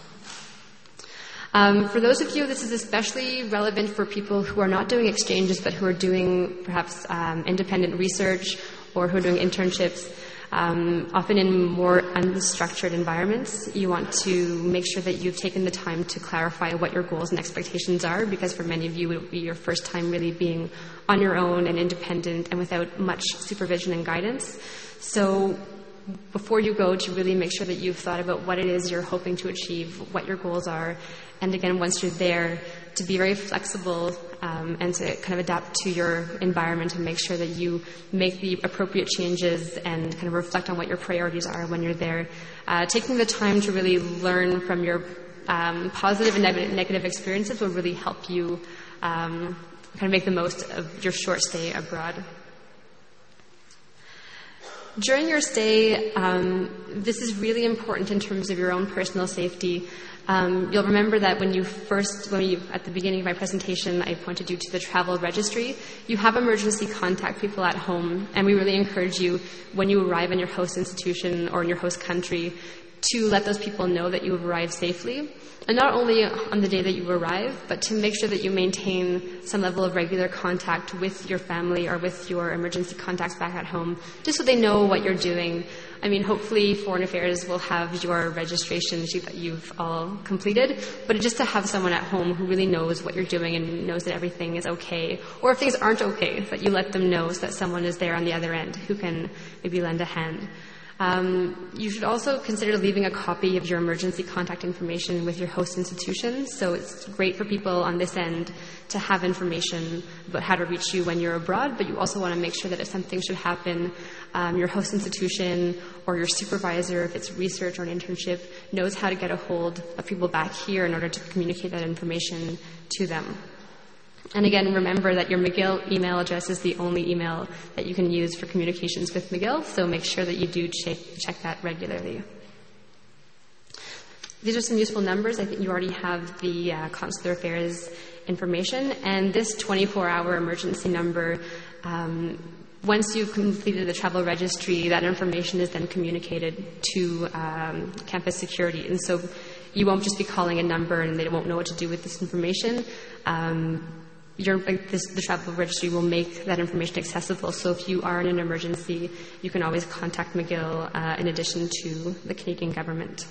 For those of you, this is especially relevant for people who are not doing exchanges but who are doing perhaps independent research or who are doing internships. Often in more unstructured environments, you want to make sure that you've taken the time to clarify what your goals and expectations are, because for many of you it will be your first time really being on your own and independent and without much supervision and guidance. So before you go, to really make sure that you've thought about what it is you're hoping to achieve, what your goals are, and again, once you're there, to be very flexible and to kind of adapt to your environment and make sure that you make the appropriate changes and kind of reflect on what your priorities are when you're there. Taking the time to really learn from your positive and negative experiences will really help you kind of make the most of your short stay abroad. during your stay, this is really important in terms of your own personal safety. You'll remember that at the beginning of my presentation, I pointed you to the travel registry. You have emergency contact people at home, and we really encourage you, when you arrive in your host institution or in your host country, to let those people know that you have arrived safely. And not only on the day that you arrive, but to make sure that you maintain some level of regular contact with your family or with your emergency contacts back at home, just so they know what you're doing. I mean, hopefully Foreign Affairs will have your registration sheet that you've all completed, but just to have someone at home who really knows what you're doing and knows that everything is okay, or if things aren't okay, that you let them know so that someone is there on the other end who can maybe lend a hand. You should also consider leaving a copy of your emergency contact information with your host institution. So it's great for people on this end to have information about how to reach you when you're abroad, but you also want to make sure that if something should happen, your host institution or your supervisor, if it's research or an internship, knows how to get a hold of people back here in order to communicate that information to them. And again, remember that your McGill email address is the only email that you can use for communications with McGill, so make sure that you do check that regularly. These are some useful numbers. I think you already have the Consular Affairs information, and this 24-hour emergency number, once you've completed the travel registry, that information is then communicated to campus security, and so you won't just be calling a number and they won't know what to do with this information. The travel registry will make that information accessible. So if you are in an emergency, you can always contact McGill in addition to the Canadian government.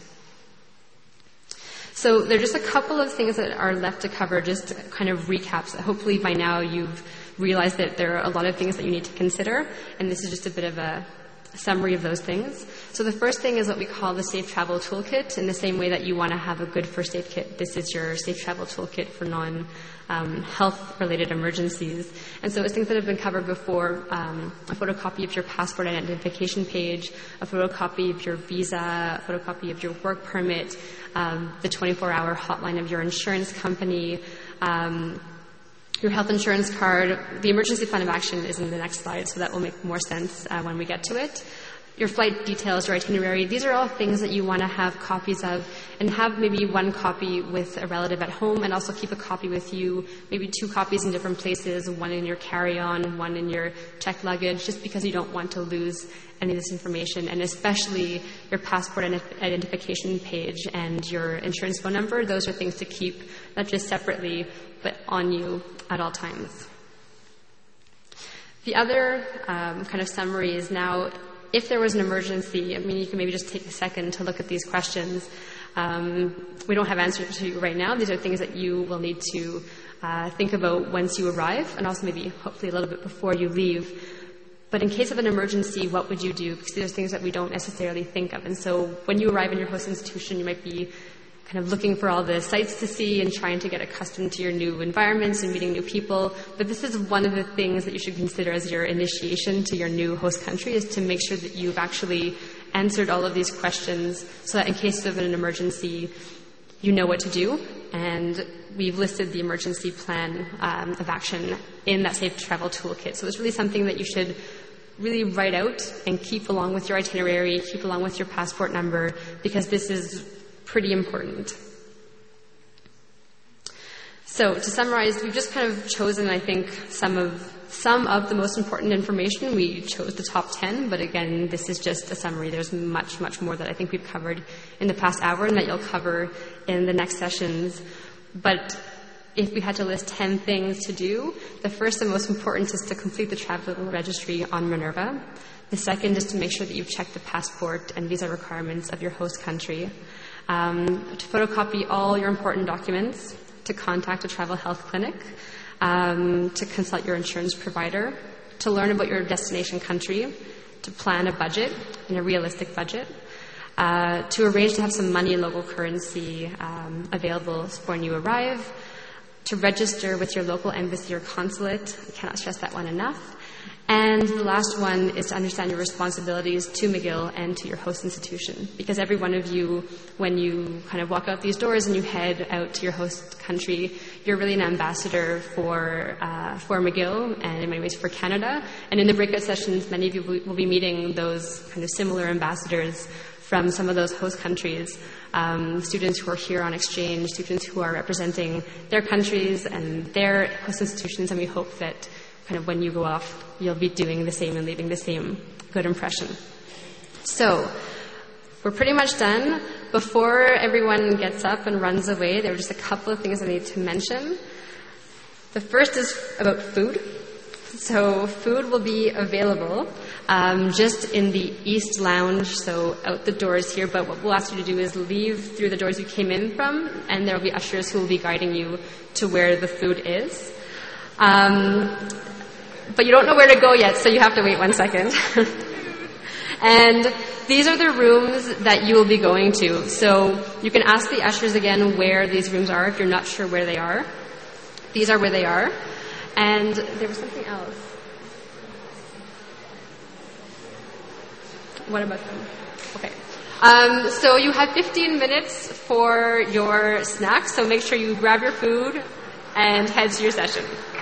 So there are just a couple of things that are left to cover, just kind of recaps. Hopefully by now you've realized that there are a lot of things that you need to consider, and this is just a bit of a summary of those things. So the first thing is what we call the Safe Travel Toolkit. In the same way that you want to have a good first aid kit, this is your Safe Travel Toolkit for non-health-related emergencies. And so it's things that have been covered before, a photocopy of your passport identification page, a photocopy of your visa, a photocopy of your work permit, the 24-hour hotline of your insurance company, your health insurance card. The emergency plan of action is in the next slide, so that will make more sense when we get to it. Your flight details, your itinerary, these are all things that you want to have copies of, and have maybe one copy with a relative at home, and also keep a copy with you, maybe 2 copies in different places, one in your carry-on, one in your checked luggage, just because you don't want to lose any of this information, and especially your passport identification page and your insurance phone number. Those are things to keep not just separately, but on you at all times. The other kind of summary is now, if there was an emergency, I mean, you can maybe just take a second to look at these questions. We don't have answers to you right now. These are things that you will need to think about once you arrive, and also maybe hopefully a little bit before you leave. But in case of an emergency, what would you do? Because these are things that we don't necessarily think of. And so when you arrive in your host institution, you might be kind of looking for all the sights to see and trying to get accustomed to your new environments and meeting new people. But this is one of the things that you should consider as your initiation to your new host country, is to make sure that you've actually answered all of these questions so that in case of an emergency, you know what to do. And we've listed the emergency plan of action in that Safe Travel Toolkit. So it's really something that you should really write out and keep along with your itinerary, keep along with your passport number, because this is pretty important. So to summarize, we've just kind of chosen, I think, some of the most important information. We chose the top 10, but again, this is just a summary. There's much, much more that I think we've covered in the past hour and that you'll cover in the next sessions. But if we had to list 10 things to do, the first and most important is to complete the travel registry on Minerva. The second is to make sure that you've checked the passport and visa requirements of your host country. To photocopy all your important documents, to contact a travel health clinic, to consult your insurance provider, to learn about your destination country, to plan a budget and a realistic budget, to arrange to have some money in local currency available when you arrive, to register with your local embassy or consulate. I cannot stress that one enough. And the last one is to understand your responsibilities to McGill and to your host institution. Because every one of you, when you kind of walk out these doors and you head out to your host country, you're really an ambassador for McGill and in many ways for Canada. And in the breakout sessions, many of you will be meeting those kind of similar ambassadors from some of those host countries, students who are here on exchange, students who are representing their countries and their host institutions, and we hope that kind of when you go off, you'll be doing the same and leaving the same good impression. So, we're pretty much done. Before everyone gets up and runs away, there are just a couple of things I need to mention. The first is about food. So food will be available just in the East Lounge, so out the doors here, but what we'll ask you to do is leave through the doors you came in from, and there will be ushers who will be guiding you to where the food is. But you don't know where to go yet, so you have to wait 1 second. And these are the rooms that you will be going to. So you can ask the ushers again where these rooms are if you're not sure where they are. These are where they are. And there was something else. What about them? Okay. So you have 15 minutes for your snacks, so make sure you grab your food and head to your session.